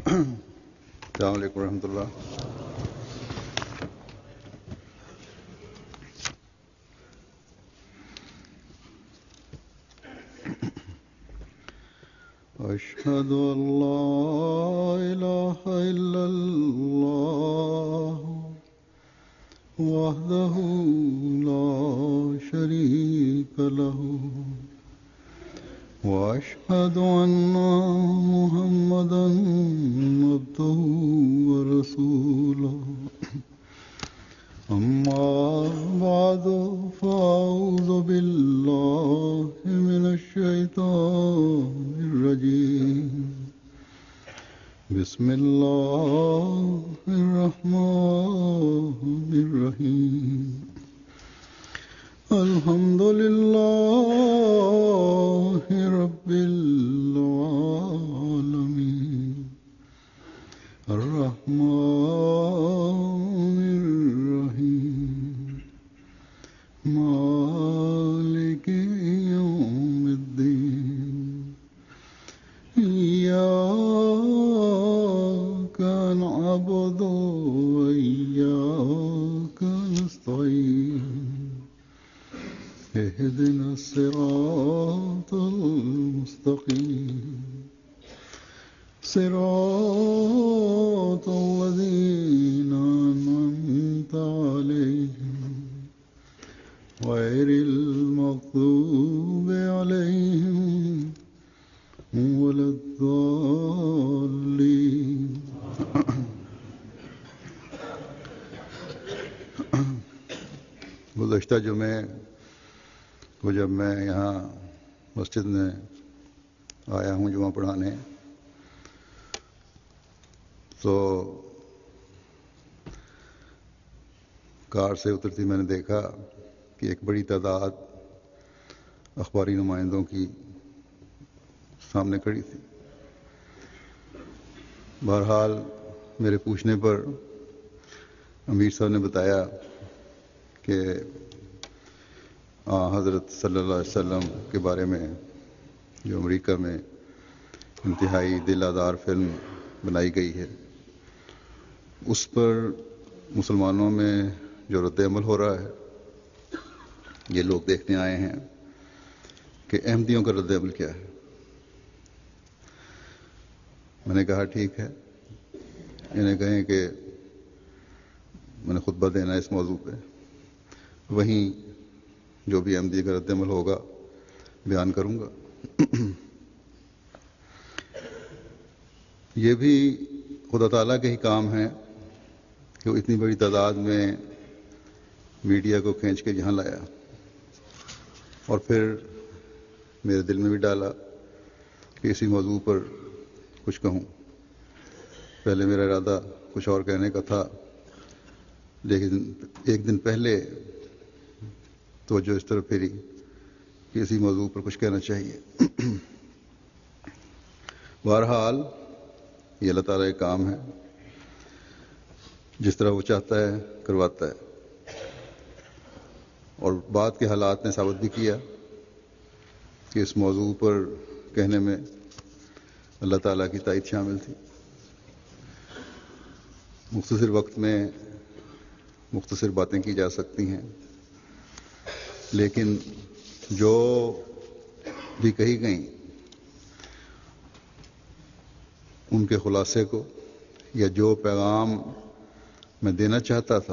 السلام علیکم ورحمۃ اللہ. اشہد ان لا الہ الا اللہ وحدہ لا شریک لہ واشہد ان محمدا عبدہ ورسولہ. اما بعد فاعوذ باللہ من الشیطان الرجیم. بسم اللہ الرحمن الرحیم. الحمد للہ رب العالمین الرحمن الرحیم مالک یوم الدین. ایاک نعبد وایاک نستعین. اهدنا الصراط المستقيم صراط الذين أنعمت عليهم غير المغضوب عليهم ولا الضالين. گزشتہ جمعے وہ جب میں یہاں مسجد میں آیا ہوں جمعہ پڑھانے، تو کار سے اترتی میں نے دیکھا کہ ایک بڑی تعداد اخباری نمائندوں کی سامنے کھڑی تھی. بہرحال میرے پوچھنے پر امیر صاحب نے بتایا کہ حضرت صلی اللہ علیہ وسلم کے بارے میں جو امریکہ میں انتہائی دل آزار فلم بنائی گئی ہے، اس پر مسلمانوں میں جو رد عمل ہو رہا ہے، یہ لوگ دیکھنے آئے ہیں کہ احمدیوں کا رد عمل کیا ہے. میں نے کہا ٹھیک ہے، انہیں کہیں کہ میں نے خطبہ دینا اس موضوع پہ، وہیں جو بھی احمدی کا رد عمل ہوگا بیان کروں گا. یہ بھی خدا تعالیٰ کے ہی کام ہے کہ وہ اتنی بڑی تعداد میں میڈیا کو کھینچ کے یہاں لایا اور پھر میرے دل میں بھی ڈالا کہ اسی موضوع پر کچھ کہوں. پہلے میرا ارادہ کچھ اور کہنے کا تھا، لیکن ایک دن پہلے توجہ اس طرف پھری کہ اسی موضوع پر کچھ کہنا چاہیے. بہرحال یہ اللہ تعالیٰ کا کام ہے، جس طرح وہ چاہتا ہے کرواتا ہے. اور بعد کے حالات نے ثابت بھی کیا کہ اس موضوع پر کہنے میں اللہ تعالیٰ کی تائید شامل تھی. مختصر وقت میں مختصر باتیں کی جا سکتی ہیں، لیکن جو بھی کہی گئیں ان کے خلاصے کو یا جو پیغام میں دینا چاہتا تھا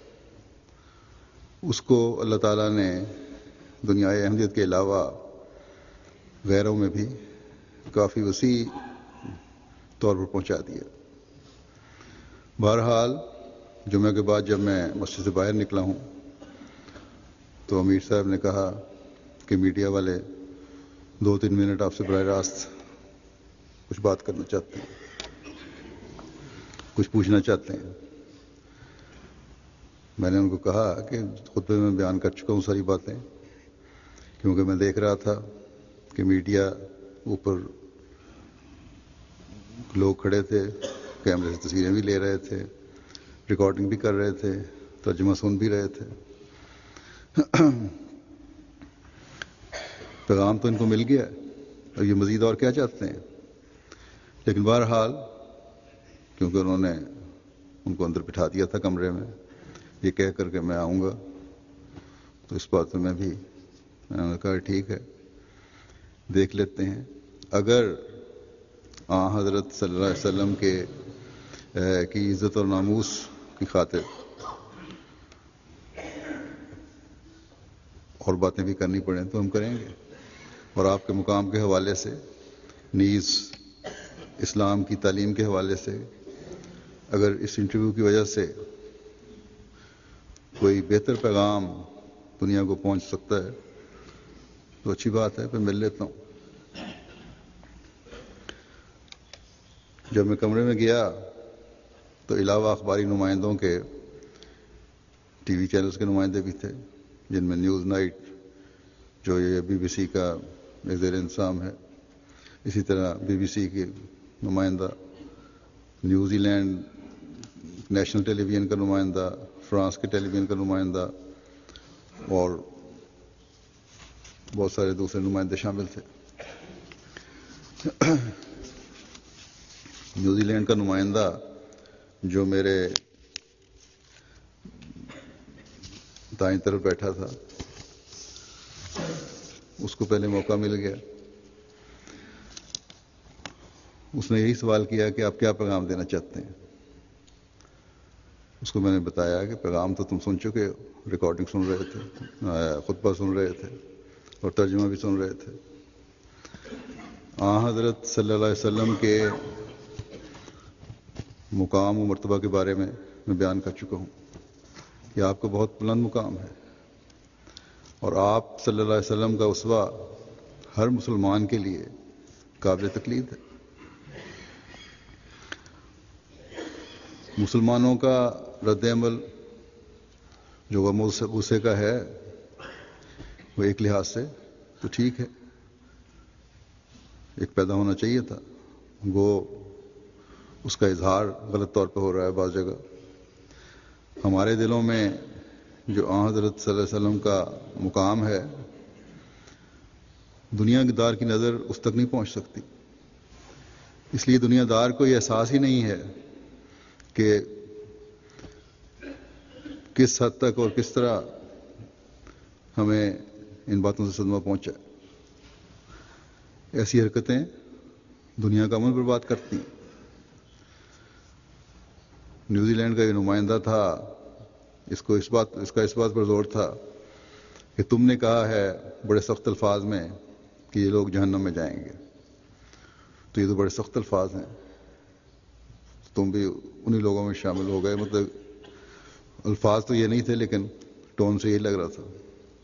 اس کو اللہ تعالیٰ نے دنیائے احمدیت کے علاوہ غیروں میں بھی کافی وسیع طور پر پہنچا دیا. بہرحال جمعہ کے بعد جب میں مسجد سے باہر نکلا ہوں تو امیر صاحب نے کہا کہ میڈیا والے 2-3 منٹ آپ سے براہ راست کچھ بات کرنا چاہتے ہیں، کچھ پوچھنا چاہتے ہیں. میں نے ان کو کہا کہ خطبے میں بیان کر چکا ہوں ساری باتیں، کیونکہ میں دیکھ رہا تھا کہ میڈیا اوپر لوگ کھڑے تھے، کیمرے سے تصویریں بھی لے رہے تھے، ریکارڈنگ بھی کر رہے تھے، ترجمہ سن بھی رہے تھے. پیغام تو ان کو مل گیا اور یہ مزید اور کیا چاہتے ہیں. لیکن بہرحال کیونکہ انہوں نے ان کو اندر بٹھا دیا تھا کمرے میں یہ کہہ کر کے میں آؤں گا. تو اس بات میں بھی میں نے کہا ٹھیک ہے دیکھ لیتے ہیں. اگر حضرت صلی اللہ علیہ وسلم کی عزت اور ناموس کی خاطر اور باتیں بھی کرنی پڑیں تو ہم کریں گے. اور آپ کے مقام کے حوالے سے نیز اسلام کی تعلیم کے حوالے سے اگر اس انٹرویو کی وجہ سے کوئی بہتر پیغام دنیا کو پہنچ سکتا ہے تو اچھی بات ہے. پھر مل لیتا ہوں. جب میں کمرے میں گیا تو علاوہ اخباری نمائندوں کے ٹی وی چینلز کے نمائندے بھی تھے جن میں نیوز نائٹ جو یہ بی بی سی کا زیر انتظام ہے, اسی طرح بی بی سی کے نمائندہ, New Zealand national television کا نمائندہ, فرانس کے ٹیلی ویژن کا نمائندہ اور بہت سارے دوسرے نمائندے شامل تھے. نیوزی لینڈ کا نمائندہ جو میرے دائیں طرف بیٹھا تھا اس کو پہلے موقع مل گیا. اس نے یہی سوال کیا کہ آپ کیا پیغام دینا چاہتے ہیں. اس کو میں نے بتایا کہ پیغام تو تم سن چکے ہو, ریکارڈنگ سن رہے تھے, خطبہ سن رہے تھے اور ترجمہ بھی سن رہے تھے. حضرت صلی اللہ علیہ وسلم کے مقام و مرتبہ کے بارے میں بیان کر چکا ہوں کہ آپ کا بہت بلند مقام ہے اور آپ صلی اللہ علیہ وسلم کا اسوہ ہر مسلمان کے لیے قابل تقلید ہے. مسلمانوں کا رد عمل جو غم و غصے کا ہے وہ ایک لحاظ سے تو ٹھیک ہے, ایک پیدا ہونا چاہیے تھا. وہ اس کا اظہار غلط طور پہ ہو رہا ہے بعض جگہ. ہمارے دلوں میں جو حضرت صلی اللہ علیہ وسلم کا مقام ہے دنیا دار کی نظر اس تک نہیں پہنچ سکتی. اس لیے دنیا دار کو یہ احساس ہی نہیں ہے کہ کس حد تک اور کس طرح ہمیں ان باتوں سے صدمہ پہنچا. ایسی حرکتیں دنیا کا امن برباد کرتی ہیں. نیوزی لینڈ کا یہ نمائندہ تھا, اس کا اس بات پر زور تھا کہ تم نے کہا ہے بڑے سخت الفاظ میں کہ یہ لوگ جہنم میں جائیں گے, تو یہ تو بڑے سخت الفاظ ہیں, تم بھی انہی لوگوں میں شامل ہو گئے. مطلب الفاظ تو یہ نہیں تھے لیکن ٹون سے یہی لگ رہا تھا.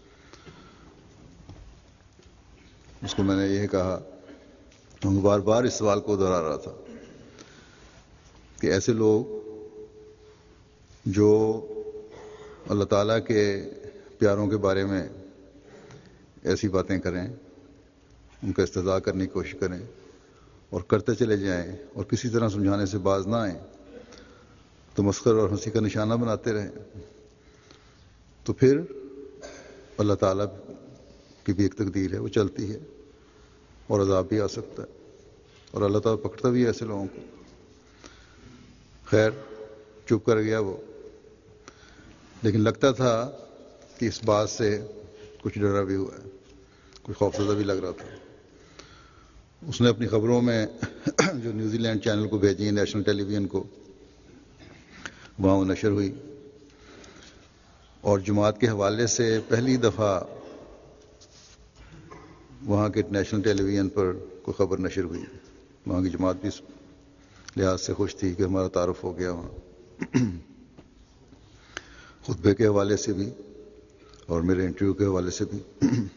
اس کو میں نے یہ کہا, بار بار اس سوال کو دہرا رہا تھا کہ ایسے لوگ جو اللہ تعالیٰ کے پیاروں کے بارے میں ایسی باتیں کریں, ان کا استہزاء کرنے کی کوشش کریں اور کرتے چلے جائیں اور کسی طرح سمجھانے سے باز نہ آئیں, تمسخر اور ہنسی کا نشانہ بناتے رہیں, تو پھر اللہ تعالیٰ کی بھی ایک تقدیر ہے, وہ چلتی ہے اور عذاب بھی آ سکتا ہے اور اللہ تعالیٰ پکڑتا بھی ہے ایسے لوگوں کو. خیر چپ کر گیا وہ, لیکن لگتا تھا کہ اس بات سے کچھ ڈرا بھی ہوا ہے, کچھ خوفزدہ بھی لگ رہا تھا. اس نے اپنی خبروں میں جو نیوزی لینڈ چینل کو بھیجی, نیشنل ٹیلی ویژن کو, وہاں وہ نشر ہوئی اور جماعت کے حوالے سے پہلی دفعہ وہاں کے نیشنل ٹیلی ویژن پر کوئی خبر نشر ہوئی. وہاں کی جماعت بھی اس لحاظ سے خوش تھی کہ ہمارا تعارف ہو گیا وہاں. خطبے کے حوالے سے بھی اور میرے انٹرویو کے حوالے سے بھی.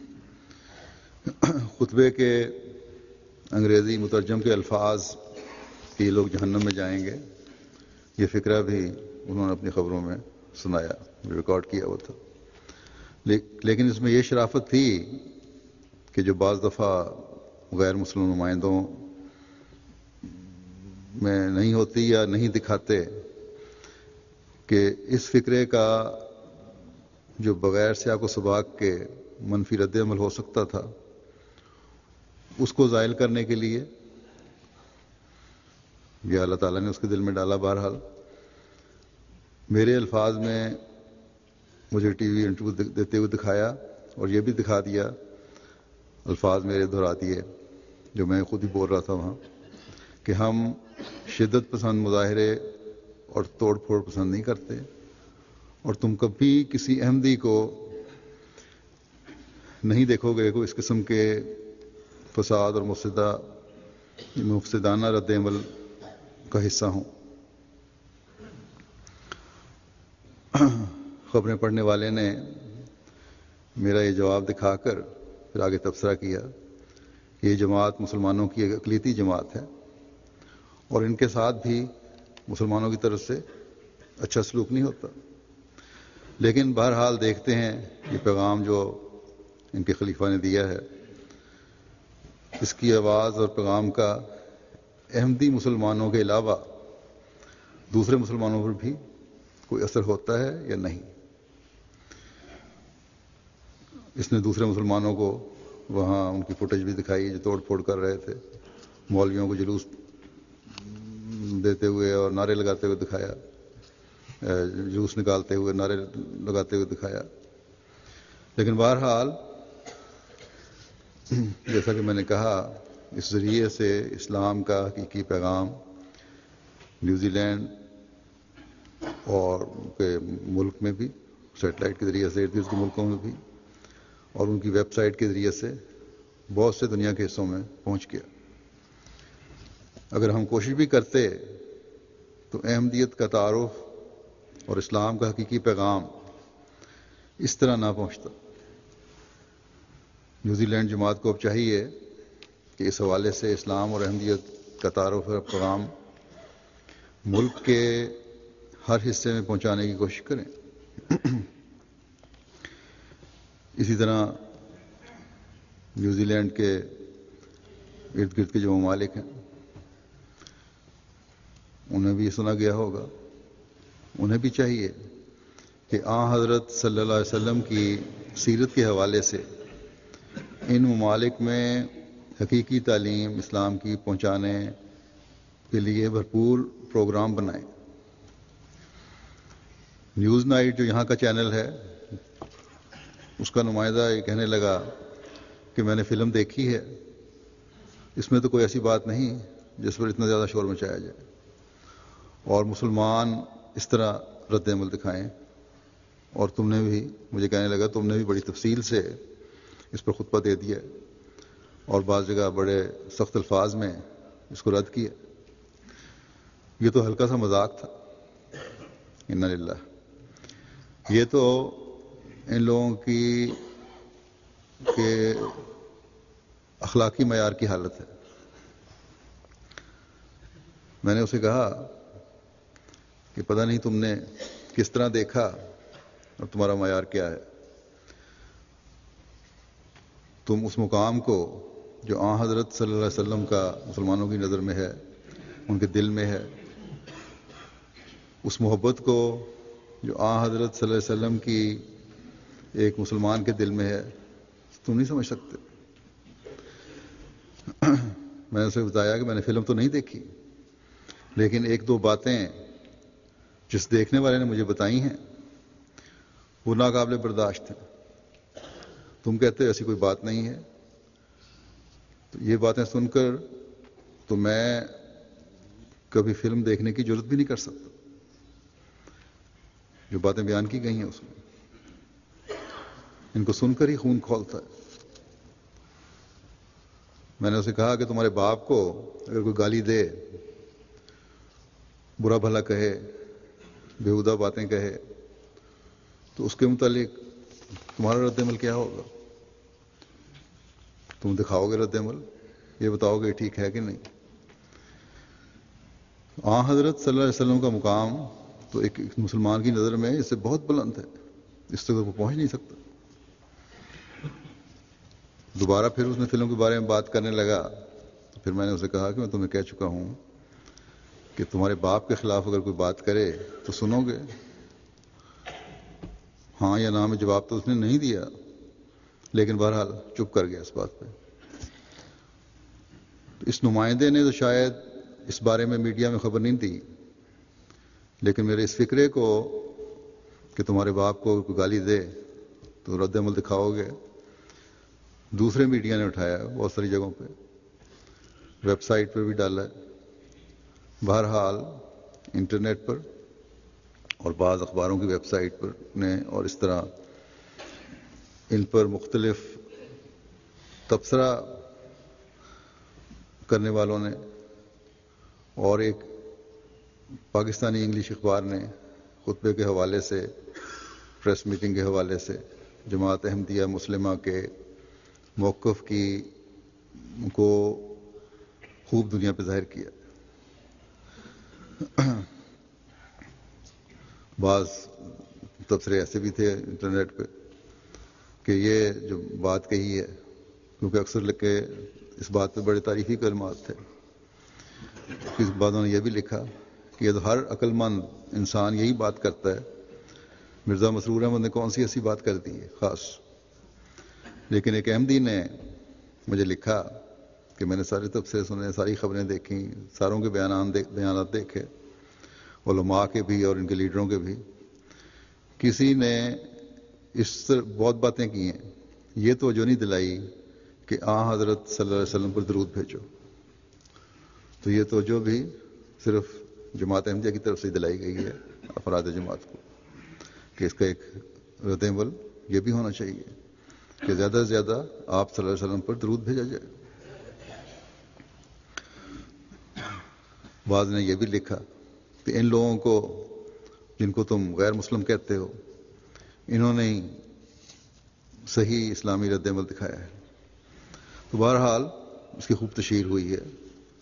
خطبے کے انگریزی مترجم کے الفاظ کہ یہ لوگ جہنم میں جائیں گے, یہ فقرہ بھی انہوں نے اپنی خبروں میں سنایا, ریکارڈ کیا ہوا تھا. لیکن اس میں یہ شرافت تھی کہ جو بعض دفعہ غیر مسلم نمائندوں میں نہیں ہوتی یا نہیں دکھاتے, کہ اس فقرے کا جو بغیر سیاق و سباق کے منفی رد عمل ہو سکتا تھا, اس کو زائل کرنے کے لیے یہ اللہ تعالیٰ نے اس کے دل میں ڈالا. بہرحال میرے الفاظ میں مجھے ٹی وی انٹرویو دیتے ہوئے دکھایا اور یہ بھی دکھا دیا, الفاظ میرے دہرا دیے جو میں خود ہی بول رہا تھا وہاں, کہ ہم شدت پسند مظاہرے اور توڑ پھوڑ پسند نہیں کرتے, اور تم کبھی کسی احمدی کو نہیں دیکھو گے کہ اس قسم کے فساد اور مفسدانہ رد عمل کا حصہ ہوں. خبریں پڑھنے والے نے میرا یہ جواب دکھا کر پھر آگے تبصرہ کیا کہ یہ جماعت مسلمانوں کی ایک اقلیتی جماعت ہے اور ان کے ساتھ بھی مسلمانوں کی طرف سے اچھا سلوک نہیں ہوتا. لیکن بہرحال دیکھتے ہیں یہ پیغام جو ان کے خلیفہ نے دیا ہے, اس کی آواز اور پیغام کا احمدی مسلمانوں کے علاوہ دوسرے مسلمانوں پر بھی کوئی اثر ہوتا ہے یا نہیں. اس نے دوسرے مسلمانوں کو وہاں ان کی فوٹیج بھی دکھائی جو توڑ پھوڑ کر رہے تھے, مولویوں کو جلوس دیتے ہوئے اور نعرے لگاتے ہوئے دکھایا, جلوس نکالتے ہوئے نعرے لگاتے ہوئے دکھایا. لیکن بہرحال جیسا کہ میں نے کہا, اس ذریعے سے اسلام کا حقیقی پیغام نیوزی لینڈ اور کے ملک میں بھی سیٹلائٹ کے ذریعے سے ارد گرد کے ملکوں میں بھی اور ان کی ویب سائٹ کے ذریعے سے بہت سے دنیا کے حصوں میں پہنچ گیا. اگر ہم کوشش بھی کرتے تو احمدیت کا تعارف اور اسلام کا حقیقی پیغام اس طرح نہ پہنچتا. نیوزی لینڈ جماعت کو اب چاہیے کہ اس حوالے سے اسلام اور احمدیت کا تعارف اور پیغام ملک کے ہر حصے میں پہنچانے کی کوشش کریں. اسی طرح نیوزی لینڈ کے ارد گرد کے جو ممالک ہیں انہیں بھی یہ سنا گیا ہوگا, انہیں بھی چاہیے کہ حضرت صلی اللہ علیہ وسلم کی سیرت کے حوالے سے ان ممالک میں حقیقی تعلیم اسلام کی پہنچانے کے لیے بھرپور پروگرام بنائیں. نیوز نائٹ جو یہاں کا چینل ہے, اس کا نمائندہ یہ کہنے لگا کہ میں نے فلم دیکھی ہے, اس میں تو کوئی ایسی بات نہیں جس پر اتنا زیادہ شور مچایا جائے, اور مسلمان اس طرح رد عمل دکھائیں. اور تم نے بھی, مجھے کہنے لگا, تم نے بھی بڑی تفصیل سے اس پر خطبہ دے دیا اور بعض جگہ بڑے سخت الفاظ میں اس کو رد کیا. یہ تو ہلکا سا مذاق تھا. انا للہ. یہ تو ان لوگوں کی کے اخلاقی معیار کی حالت ہے. میں نے اسے کہا کہ پتہ نہیں تم نے کس طرح دیکھا اور تمہارا معیار کیا ہے. تم اس مقام کو جو حضرت صلی اللہ علیہ وسلم کا مسلمانوں کی نظر میں ہے, ان کے دل میں ہے, اس محبت کو جو حضرت صلی اللہ علیہ وسلم کی ایک مسلمان کے دل میں ہے, تم نہیں سمجھ سکتے. میں نے اسے بتایا کہ میں نے فلم تو نہیں دیکھی, لیکن ایک دو باتیں جس دیکھنے والے نے مجھے بتائی ہیں وہ ناقابل برداشت ہیں. تم کہتے ایسی کوئی بات نہیں ہے. تو یہ باتیں سن کر تو میں کبھی فلم دیکھنے کی جرت بھی نہیں کر سکتا. جو باتیں بیان کی گئی ہیں اس میں, ان کو سن کر ہی خون کھولتا ہے. میں نے اسے کہا کہ تمہارے باپ کو اگر کوئی گالی دے, برا بھلا کہے, بےہودہ باتیں کہے, تو اس کے متعلق تمہارا رد عمل کیا ہوگا؟ تم دکھاؤ گے رد عمل, یہ بتاؤ گے ٹھیک ہے کہ نہیں. حضرت صلی اللہ علیہ وسلم کا مقام تو ایک مسلمان کی نظر میں اس سے بہت بلند ہے, اس تک وہ پہنچ نہیں سکتا. دوبارہ پھر اس نے فلم کے بارے میں بات کرنے لگا, تو پھر میں نے اسے کہا کہ میں تمہیں کہہ چکا ہوں کہ تمہارے باپ کے خلاف اگر کوئی بات کرے تو سنو گے. ہاں یا نہ میں جواب تو اس نے نہیں دیا, لیکن بہرحال چپ کر گیا اس بات پہ. تو اس نمائندے نے تو شاید اس بارے میں میڈیا میں خبر نہیں دی، لیکن میرے اس فکرے کو کہ تمہارے باپ کو کوئی گالی دے تو رد عمل دکھاؤ گے، دوسرے میڈیا نے اٹھایا ہے بہت ساری جگہوں پہ، ویب سائٹ پہ بھی ڈالا ہے، بہرحال انٹرنیٹ پر اور بعض اخباروں کی ویب سائٹ پر نے، اور اس طرح ان پر مختلف تبصرہ کرنے والوں نے، اور ایک پاکستانی انگلش اخبار نے خطبے کے حوالے سے، پریس میٹنگ کے حوالے سے جماعت احمدیہ مسلمہ کے موقف کو خوب دنیا پہ ظاہر کیا۔ بعض تبصرے ایسے بھی تھے انٹرنیٹ پہ کہ یہ جو بات کہی ہے، کیونکہ اکثر لکھ کے اس بات پہ بڑے تعریفی کلمات تھے، اس بعدوں نے یہ بھی لکھا کہ یہ تو ہر عقل مند انسان یہی بات کرتا ہے، مرزا مسرور احمد نے کون سی ایسی بات کر دی ہے خاص۔ لیکن ایک احمدی نے مجھے لکھا کہ میں نے سارے تبصرے سنے، ساری خبریں دیکھیں، ساروں کے بیانات دیکھے، علماء کے بھی اور ان کے لیڈروں کے بھی، کسی نے اس طرح بہت باتیں کی ہیں، یہ توجہ نہیں دلائی کہ حضرت صلی اللہ علیہ وسلم پر درود بھیجو۔ تو یہ توجہ بھی صرف جماعت احمدیہ کی طرف سے دلائی گئی ہے افراد جماعت کو، کہ اس کا ایک رد عمل یہ بھی ہونا چاہیے کہ زیادہ سے زیادہ آپ صلی اللہ علیہ وسلم پر درود بھیجا جائے۔ بعض نے یہ بھی لکھا کہ ان لوگوں کو جن کو تم غیر مسلم کہتے ہو، انہوں نے صحیح اسلامی رد عمل دکھایا ہے۔ تو بہرحال اس کی خوب تشہیر ہوئی ہے۔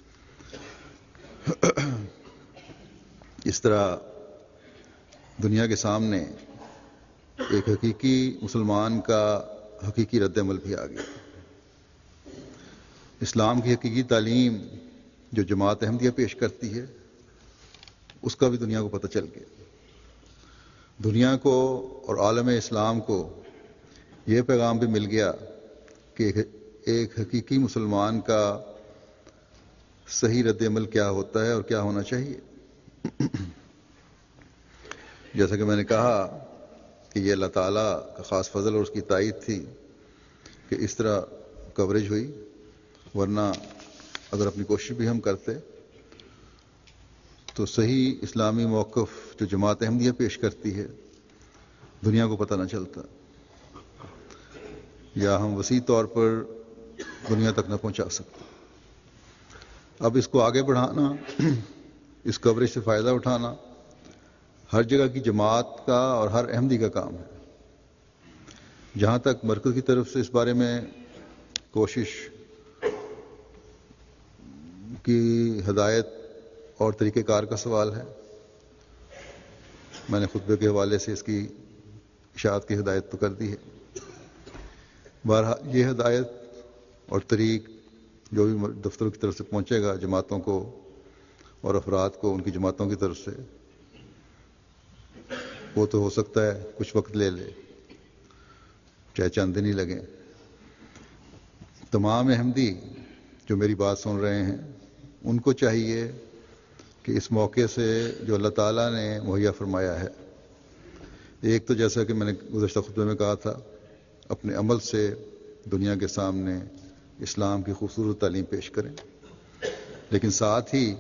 اس طرح دنیا کے سامنے ایک حقیقی مسلمان کا حقیقی رد عمل بھی آ گیا۔ اسلام کی حقیقی تعلیم جو جماعت احمدیہ پیش کرتی ہے، اس کا بھی دنیا کو پتہ چل گیا۔ دنیا کو اور عالم اسلام کو یہ پیغام بھی مل گیا کہ ایک حقیقی مسلمان کا صحیح رد عمل کیا ہوتا ہے اور کیا ہونا چاہیے۔ جیسا کہ میں نے کہا کہ یہ اللہ تعالیٰ کا خاص فضل اور اس کی تائید تھی کہ اس طرح کوریج ہوئی، ورنہ اگر اپنی کوشش بھی ہم کرتے تو صحیح اسلامی موقف جو جماعت احمدیہ پیش کرتی ہے دنیا کو پتہ نہ چلتا، یا ہم وسیع طور پر دنیا تک نہ پہنچا سکتے۔ اب اس کو آگے بڑھانا، اس کوریج سے فائدہ اٹھانا ہر جگہ کی جماعت کا اور ہر احمدی کا کام ہے۔ جہاں تک مرکز کی طرف سے اس بارے میں کوشش کی ہدایت اور طریقہ کار کا سوال ہے، میں نے خطبے کے حوالے سے اس کی اشاعت کی ہدایت تو کر دی ہے۔ بہرحال یہ ہدایت اور طریق جو بھی دفتروں کی طرف سے پہنچے گا جماعتوں کو اور افراد کو ان کی جماعتوں کی طرف سے، وہ تو ہو سکتا ہے کچھ وقت لے لے، چاہے چند دن ہی لگیں۔ تمام احمدی جو میری بات سن رہے ہیں ان کو چاہیے کہ اس موقع سے جو اللہ تعالیٰ نے مہیا فرمایا ہے، ایک تو جیسا کہ میں نے گزشتہ خطبے میں کہا تھا، اپنے عمل سے دنیا کے سامنے اسلام کی خوبصورت تعلیم پیش کریں، لیکن ساتھ ہی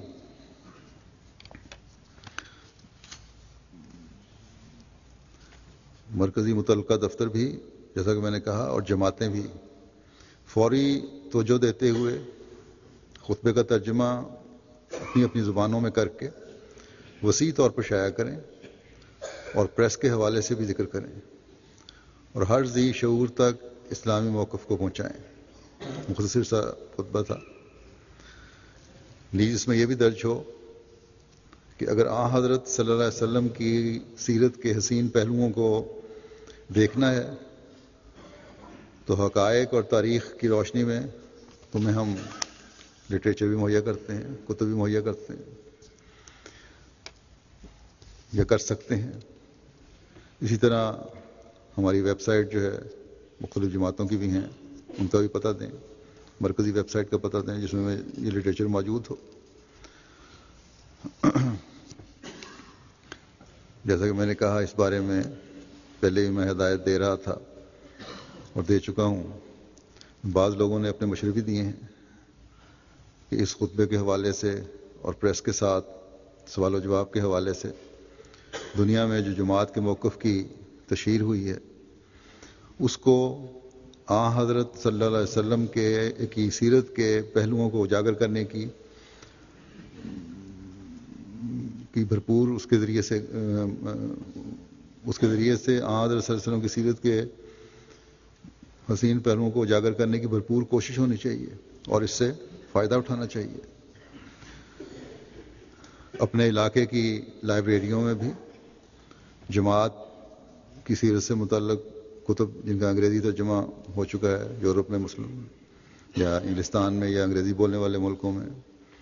مرکزی متعلقہ دفتر بھی، جیسا کہ میں نے کہا، اور جماعتیں بھی فوری توجہ دیتے ہوئے خطبے کا ترجمہ اپنی اپنی زبانوں میں کر کے وسیع طور پر شائع کریں، اور پریس کے حوالے سے بھی ذکر کریں، اور ہر ذی شعور تک اسلامی موقف کو پہنچائیں۔ مختصر سا خطبہ تھا، نیز اس میں یہ بھی درج ہو کہ اگر حضرت صلی اللہ علیہ وسلم کی سیرت کے حسین پہلوؤں کو دیکھنا ہے تو حقائق اور تاریخ کی روشنی میں تمہیں ہم لٹریچر بھی مہیا کرتے ہیں، کتب بھی مہیا کرتے ہیں یا کر سکتے ہیں۔ اسی طرح ہماری ویب سائٹ جو ہے مختلف جماعتوں کی بھی ہیں، ان کا بھی پتہ دیں، مرکزی ویب سائٹ کا پتہ دیں جس میں یہ لٹریچر موجود ہو۔ جیسا کہ میں نے کہا اس بارے میں پہلے ہی میں ہدایت دے رہا تھا اور دے چکا ہوں. بعض لوگوں نے اپنے مشورے بھی دیے ہیں کہ اس خطبے کے حوالے سے اور پریس کے ساتھ سوال و جواب کے حوالے سے دنیا میں جو جماعت کے موقف کی تشہیر ہوئی ہے اس کو حضرت صلی اللہ علیہ وسلم کی سیرت کے پہلوؤں کو اجاگر کرنے کی بھرپور اس کے ذریعے سے حضرت صلی اللہ علیہ وسلم کی سیرت کے حسین پہلوؤں کو اجاگر کرنے کی بھرپور کوشش ہونی چاہیے اور اس سے فائدہ اٹھانا چاہیے. اپنے علاقے کی لائبریریوں میں بھی جماعت کی سیرت سے متعلق کتب جن کا انگریزی ترجمہ ہو چکا ہے یورپ میں مسلم یا انگلستان میں یا انگریزی بولنے والے ملکوں میں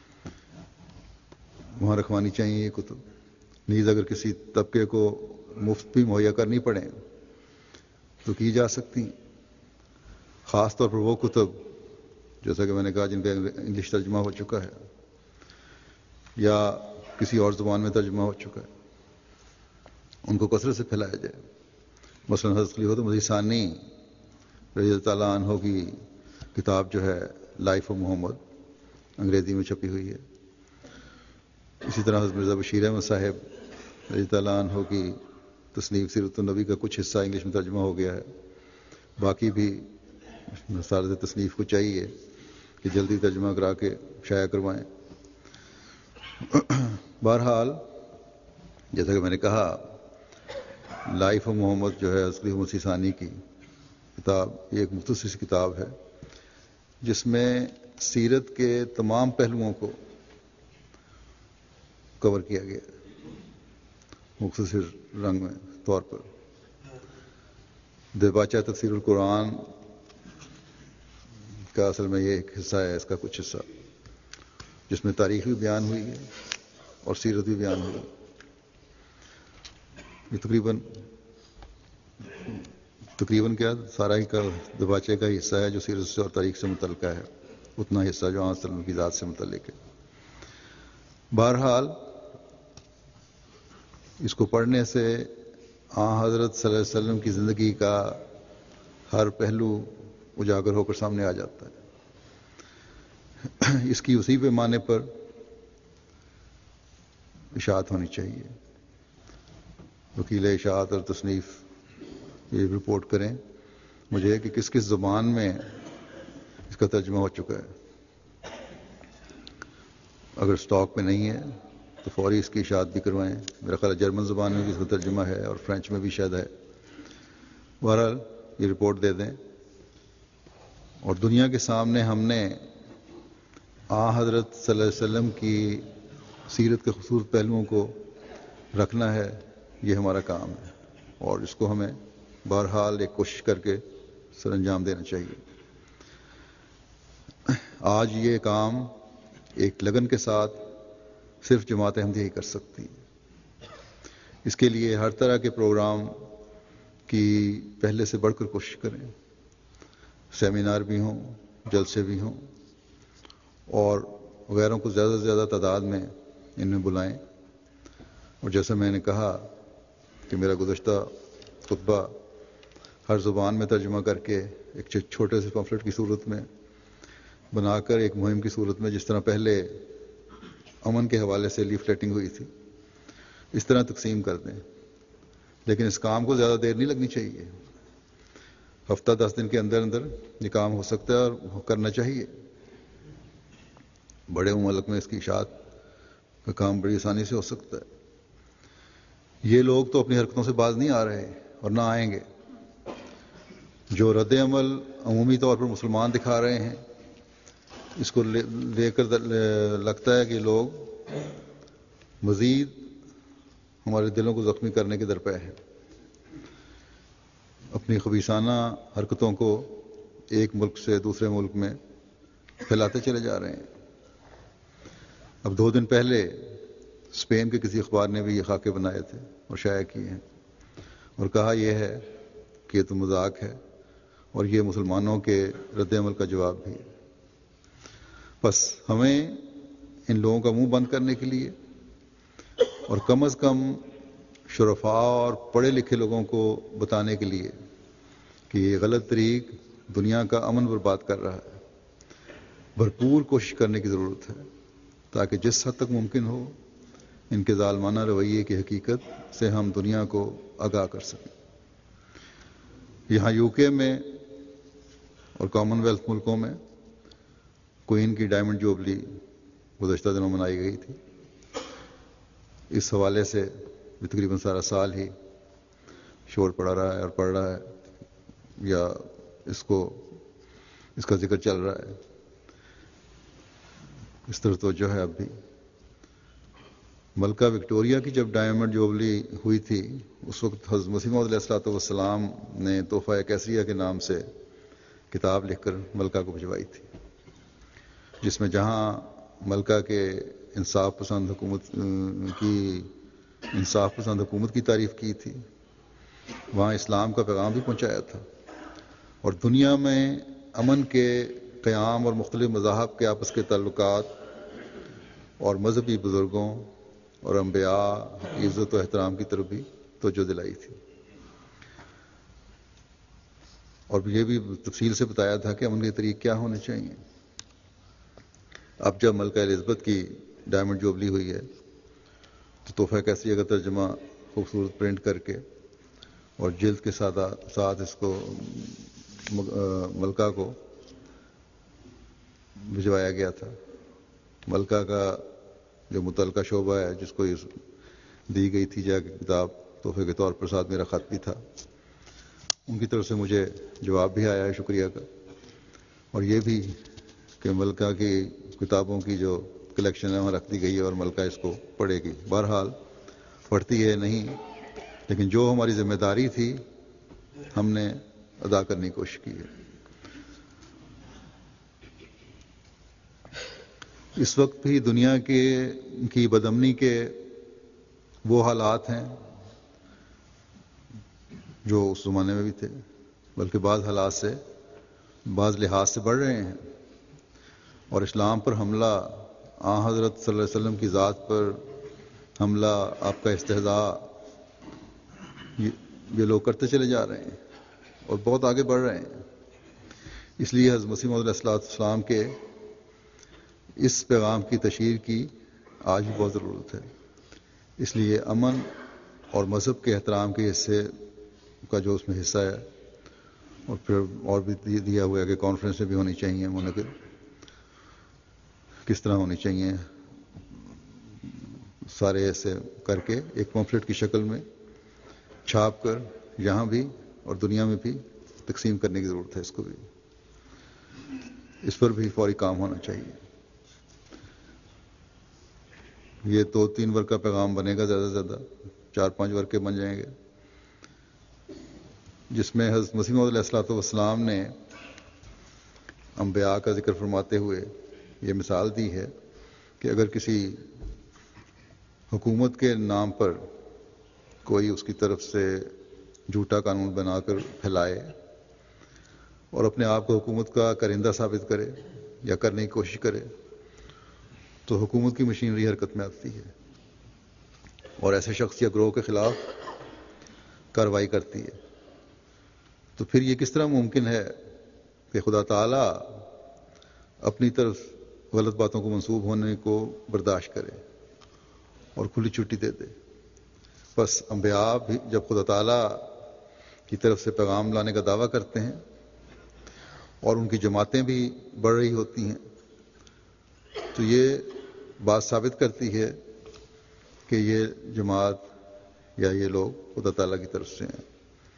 وہاں رکھوانی چاہیے یہ کتب. نیز اگر کسی طبقے کو مفت بھی مہیا کرنی پڑے تو کی جا سکتی، خاص طور پر وہ کتب جیسا کہ میں نے کہا جن کا انگلش ترجمہ ہو چکا ہے یا کسی اور زبان میں ترجمہ ہو چکا ہے، ان کو کثرت سے پھیلایا جائے. مثلا حضرت خلیفۃ مسیح ثانی رضی اللہ تعالیٰ عنہ کی کتاب جو ہے لائف آف محمد انگریزی میں چھپی ہوئی ہے. اسی طرح حضرت مرزا بشیر احمد صاحب رضی اللہ تعالیٰ عنہ کی تصنیف سیرت النبی کا کچھ حصہ انگلش میں ترجمہ ہو گیا ہے. باقی بھی نصارت تصنیف کو چاہیے کہ جلدی ترجمہ کرا کے شائع کروائیں. بہرحال جیسا کہ میں نے کہا لائف آف محمد جو ہے اصلی مسیح ثانی کی کتاب یہ ایک مختصر سی کتاب ہے جس میں سیرت کے تمام پہلوؤں کو کور کیا گیا مختصر رنگ میں طور پر. دیباچہ تفسیر القرآن کا اصل میں یہ ایک حصہ ہے، اس کا کچھ حصہ جس میں تاریخ بھی بیان ہوئی ہے اور سیرت بھی بیان ہوئی. یہ تقریباً کیا سارا ہی کا دیباچے کا حصہ ہے جو سیرت سے اور تاریخ سے متعلقہ ہے، اتنا حصہ جو آن وسلم کی ذات سے متعلق ہے. بہرحال اس کو پڑھنے سے حضرت صلی اللہ علیہ وسلم کی زندگی کا ہر پہلو اجاگر ہو کر سامنے آ جاتا ہے. اس کی اسی پیمانے پر اشاعت ہونی چاہیے. وکیل اشاعت اور تصنیف یہ رپورٹ کریں مجھے کہ کس کس زبان میں اس کا ترجمہ ہو چکا ہے. اگر سٹاک میں نہیں ہے تو فوری اس کی اشاعت بھی کروائیں. میرا خیال ہے جرمن زبان میں بھی اس کا ترجمہ ہے اور فرینچ میں بھی شاید ہے. بہرحال یہ رپورٹ دے دیں اور دنیا کے سامنے ہم نے حضرت صلی اللہ علیہ وسلم کی سیرت کے خصوصی پہلوؤں کو رکھنا ہے. یہ ہمارا کام ہے اور اس کو ہمیں بہرحال ایک کوشش کر کے سر انجام دینا چاہیے. آج یہ کام ایک لگن کے ساتھ صرف جماعت احمدیہ ہی کر سکتی ہے. اس کے لیے ہر طرح کے پروگرام کی پہلے سے بڑھ کر کوشش کریں. سیمینار بھی ہوں، جلسے بھی ہوں اور غیروں کو زیادہ سے زیادہ تعداد میں ان میں بلائیں. اور جیسا میں نے کہا کہ میرا گزشتہ خطبہ ہر زبان میں ترجمہ کر کے ایک چھوٹے سے پمفلٹ کی صورت میں بنا کر ایک مہم کی صورت میں جس طرح پہلے امن کے حوالے سے لیفلیٹنگ ہوئی تھی اس طرح تقسیم کر دیں. لیکن اس کام کو زیادہ دیر نہیں لگنی چاہیے. ہفتہ 10 دن کے اندر اندر یہ کام ہو سکتا ہے اور کرنا چاہیے. بڑے ممالک میں اس کی اشاعت کا کام بڑی آسانی سے ہو سکتا ہے. یہ لوگ تو اپنی حرکتوں سے باز نہیں آ رہے اور نہ آئیں گے. جو رد عمل عمومی طور پر مسلمان دکھا رہے ہیں اس کو لے کر لگتا ہے کہ لوگ مزید ہمارے دلوں کو زخمی کرنے کے درپے ہیں. اپنی خبیثانہ حرکتوں کو ایک ملک سے دوسرے ملک میں پھیلاتے چلے جا رہے ہیں. اب 2 دن پہلے اسپین کے کسی اخبار نے بھی یہ خاکے بنائے تھے اور شائع کیے ہیں اور کہا یہ ہے کہ یہ تو مذاق ہے اور یہ مسلمانوں کے رد عمل کا جواب بھی ہے. بس ہمیں ان لوگوں کا منہ بند کرنے کے لیے اور کم از کم شرفاء اور پڑھے لکھے لوگوں کو بتانے کے لیے کہ یہ غلط طریق دنیا کا امن برباد کر رہا ہے، بھرپور کوشش کرنے کی ضرورت ہے تاکہ جس حد تک ممکن ہو ان کے ظالمانہ رویے کی حقیقت سے ہم دنیا کو آگاہ کر سکیں۔ یہاں یو کے میں اور کامن ویلتھ ملکوں میں کوئین کی ڈائمنڈ جوبلی گزشتہ دنوں منائی گئی تھی۔ اس حوالے سے بھی تقریباً سارا سال ہی شور پڑا رہا ہے اور پڑ رہا ہے یا اس کا ذکر چل رہا ہے۔ اس طرح توجہ ہے اب بھی۔ ملکہ وکٹوریہ کی جب ڈائمنڈ جوبلی ہوئی تھی اس وقت حضرت مسیح موعود علیہ الصلوۃ والسلام نے تحفہ کیسریہ کے نام سے کتاب لکھ کر ملکہ کو بھجوائی تھی، جس میں جہاں ملکہ کے انصاف پسند حکومت کی تعریف کی تھی، وہاں اسلام کا پیغام بھی پہنچایا تھا اور دنیا میں امن کے قیام اور مختلف مذاہب کے آپس کے تعلقات اور مذہبی بزرگوں اور انبیاء کی عزت و احترام کی طرف بھی توجہ دلائی تھی، اور یہ بھی تفصیل سے بتایا تھا کہ امن کے طریق کیا ہونے چاہیے۔ اب جب ملکہ الزبتھ کی ڈائمنڈ جوبلی ہوئی ہے تو تحفہ کیسریہ کا ترجمہ خوبصورت پرنٹ کر کے اور جلد کے ساتھ اس کو ملکہ کو بھجوایا گیا تھا۔ ملکہ کا جو متعلقہ شعبہ ہے جس کو دی گئی تھی جا کے کتاب تحفے کے طور پر، ساتھ میرا خط بھی تھا، ان کی طرف سے مجھے جواب بھی آیا ہے شکریہ کا، اور یہ بھی کہ ملکہ کی کتابوں کی جو کلیکشن ہے وہاں رکھ دی گئی ہے اور ملکہ اس کو پڑھے گی۔ بہرحال پڑھتی ہے نہیں، لیکن جو ہماری ذمہ داری تھی ہم نے ادا کرنے کی کوشش کی ہے۔ اس وقت بھی دنیا کی بدامنی کے وہ حالات ہیں جو اس زمانے میں بھی تھے، بلکہ بعض لحاظ سے بڑھ رہے ہیں، اور اسلام پر حملہ، حضرت صلی اللہ علیہ وسلم کی ذات پر حملہ، آپ کا استہزاء، یہ لوگ کرتے چلے جا رہے ہیں اور بہت آگے بڑھ رہے ہیں۔ اس لیے حضرت مسیح موعود علیہ السلام کے اس پیغام کی تشہیر کی آج بھی بہت ضرورت ہے۔ اس لیے امن اور مذہب کے احترام کے حصے کا جو اس میں حصہ ہے، اور پھر اور بھی دیا ہوا ہے کہ کانفرنسیں بھی ہونی چاہیے منعقد، کس طرح ہونی چاہیے، سارے ایسے کر کے ایک پمفلٹ کی شکل میں چھاپ کر یہاں بھی اور دنیا میں بھی تقسیم کرنے کی ضرورت ہے۔ اس کو بھی، اس پر بھی فوری کام ہونا چاہیے۔ یہ 2-3 ورقہ پیغام بنے گا، زیادہ سے زیادہ 4-5 ورقے بن جائیں گے، جس میں حضرت مسیح موعود علیہ الصلوۃ والسلام نے انبیاء کا ذکر فرماتے ہوئے یہ مثال دی ہے کہ اگر کسی حکومت کے نام پر کوئی اس کی طرف سے جھوٹا قانون بنا کر پھیلائے اور اپنے آپ کو حکومت کا کرندہ ثابت کرے یا کرنے کی کوشش کرے، تو حکومت کی مشینری حرکت میں آتی ہے اور ایسے شخص یا گروہ کے خلاف کارروائی کرتی ہے۔ تو پھر یہ کس طرح ممکن ہے کہ خدا تعالیٰ اپنی طرف غلط باتوں کو منسوب ہونے کو برداشت کرے اور کھلی چھٹی دے دے؟ بس انبیاء بھی جب خدا تعالیٰ کی طرف سے پیغام لانے کا دعویٰ کرتے ہیں اور ان کی جماعتیں بھی بڑھ رہی ہوتی ہیں، تو یہ بات ثابت کرتی ہے کہ یہ جماعت یا یہ لوگ خدا تعالیٰ کی طرف سے ہیں۔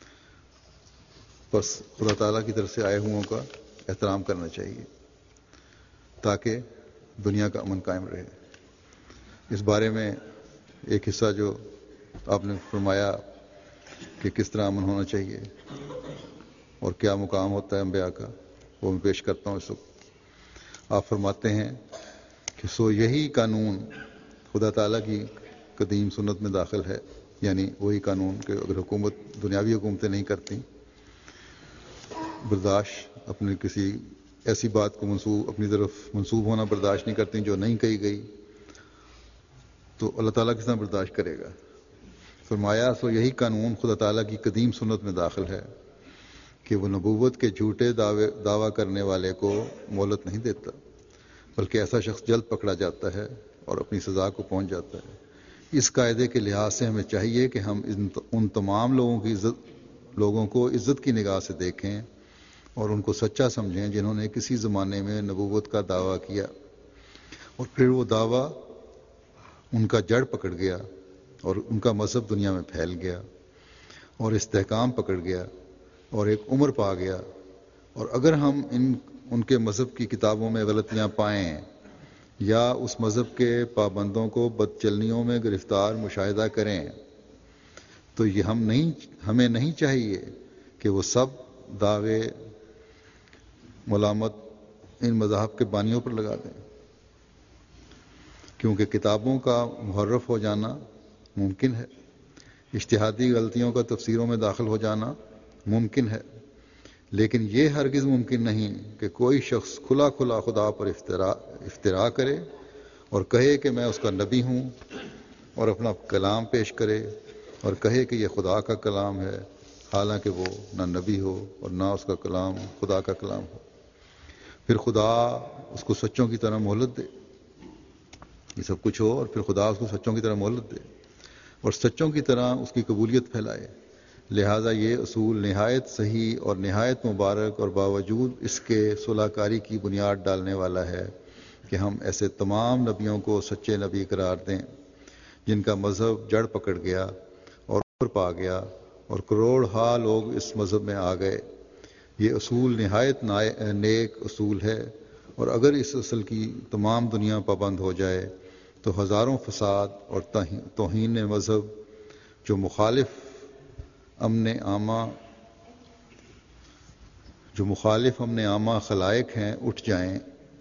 بس خدا تعالیٰ کی طرف سے آئے ہوں کا احترام کرنا چاہیے تاکہ دنیا کا امن قائم رہے۔ اس بارے میں ایک حصہ جو آپ نے فرمایا کہ کس طرح امن ہونا چاہیے اور کیا مقام ہوتا ہے انبیاء کا، وہ میں پیش کرتا ہوں اس وقت۔ آپ فرماتے ہیں کہ سو یہی قانون خدا تعالیٰ کی قدیم سنت میں داخل ہے، یعنی وہی قانون کہ اگر حکومت دنیاوی حکومتیں نہیں کرتی برداشت، اپنے کسی ایسی بات کو اپنی طرف منسوب ہونا برداشت نہیں کرتی جو نہیں کہی گئی، تو اللہ تعالیٰ کس طرح برداشت کرے گا؟ فرمایا سو یہی قانون خدا تعالیٰ کی قدیم سنت میں داخل ہے کہ وہ نبوت کے جھوٹے دعویٰ کرنے والے کو مہلت نہیں دیتا، بلکہ ایسا شخص جلد پکڑا جاتا ہے اور اپنی سزا کو پہنچ جاتا ہے۔ اس قاعدے کے لحاظ سے ہمیں چاہیے کہ ہم ان تمام لوگوں کو عزت کی نگاہ سے دیکھیں اور ان کو سچا سمجھیں جنہوں نے کسی زمانے میں نبوت کا دعویٰ کیا اور پھر وہ دعویٰ ان کا جڑ پکڑ گیا اور ان کا مذہب دنیا میں پھیل گیا اور استحکام پکڑ گیا اور ایک عمر پا گیا۔ اور اگر ہم ان کے مذہب کی کتابوں میں غلطیاں پائیں یا اس مذہب کے پابندوں کو بدچلنیوں میں گرفتار مشاہدہ کریں تو یہ ہمیں نہیں چاہیے کہ وہ سب دعوے ملامت ان مذاہب کے بانیوں پر لگا دیں، کیونکہ کتابوں کا محرف ہو جانا ممکن ہے، اجتہادی غلطیوں کا تفسیروں میں داخل ہو جانا ممکن ہے، لیکن یہ ہرگز ممکن نہیں کہ کوئی شخص کھلا خدا پر افتراء کرے اور کہے کہ میں اس کا نبی ہوں اور اپنا کلام پیش کرے اور کہے کہ یہ خدا کا کلام ہے، حالانکہ وہ نہ نبی ہو اور نہ اس کا کلام خدا کا کلام ہو۔ پھر خدا اس کو سچوں کی طرح مہلت دے، یہ سب کچھ ہو اور پھر خدا اس کو سچوں کی طرح مہلت دے اور سچوں کی طرح اس کی قبولیت پھیلائے۔ لہٰذا یہ اصول نہایت صحیح اور نہایت مبارک اور باوجود اس کے صلح کاری کی بنیاد ڈالنے والا ہے کہ ہم ایسے تمام نبیوں کو سچے نبی قرار دیں جن کا مذہب جڑ پکڑ گیا اور اوپر پا گیا اور کروڑ ہا لوگ اس مذہب میں آ گئے۔ یہ اصول نہایت نیک اصول ہے، اور اگر اس اصل کی تمام دنیا پابند ہو جائے تو ہزاروں فساد اور توہین مذہب جو مخالف امن عامہ خلائق ہیں اٹھ جائیں۔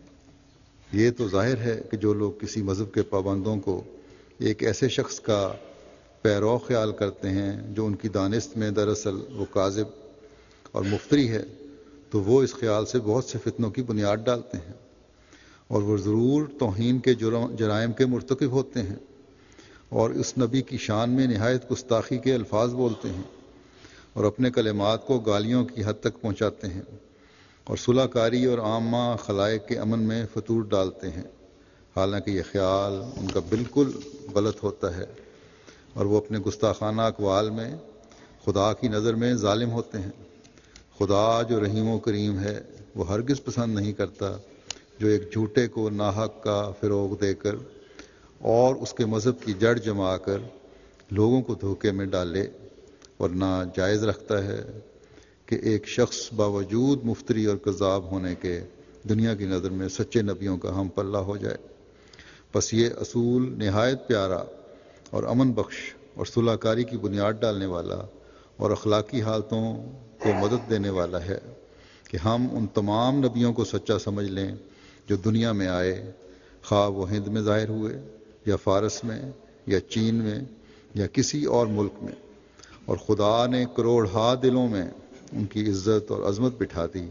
یہ تو ظاہر ہے کہ جو لوگ کسی مذہب کے پابندوں کو ایک ایسے شخص کا پیرو خیال کرتے ہیں جو ان کی دانست میں دراصل وہ کاذب اور مفتری ہے، تو وہ اس خیال سے بہت سے فتنوں کی بنیاد ڈالتے ہیں اور وہ ضرور توہین کے جرائم کے مرتکب ہوتے ہیں اور اس نبی کی شان میں نہایت گستاخی کے الفاظ بولتے ہیں اور اپنے کلمات کو گالیوں کی حد تک پہنچاتے ہیں اور صلح کاری اور عامہ خلائق کے امن میں فطور ڈالتے ہیں، حالانکہ یہ خیال ان کا بالکل غلط ہوتا ہے اور وہ اپنے گستاخانہ اقوال میں خدا کی نظر میں ظالم ہوتے ہیں۔ خدا جو رحیم و کریم ہے وہ ہرگز پسند نہیں کرتا جو ایک جھوٹے کو ناحق کا فروغ دے کر اور اس کے مذہب کی جڑ جما کر لوگوں کو دھوکے میں ڈالے، ورنہ جائز رکھتا ہے کہ ایک شخص باوجود مفتری اور کذاب ہونے کے دنیا کی نظر میں سچے نبیوں کا ہم پلہ ہو جائے۔ پس یہ اصول نہایت پیارا اور امن بخش اور صلح کاری کی بنیاد ڈالنے والا اور اخلاقی حالتوں کو مدد دینے والا ہے کہ ہم ان تمام نبیوں کو سچا سمجھ لیں جو دنیا میں آئے، خواہ وہ ہند میں ظاہر ہوئے یا فارس میں یا چین میں یا کسی اور ملک میں، اور خدا نے کروڑ ہا دلوں میں ان کی عزت اور عظمت بٹھا دی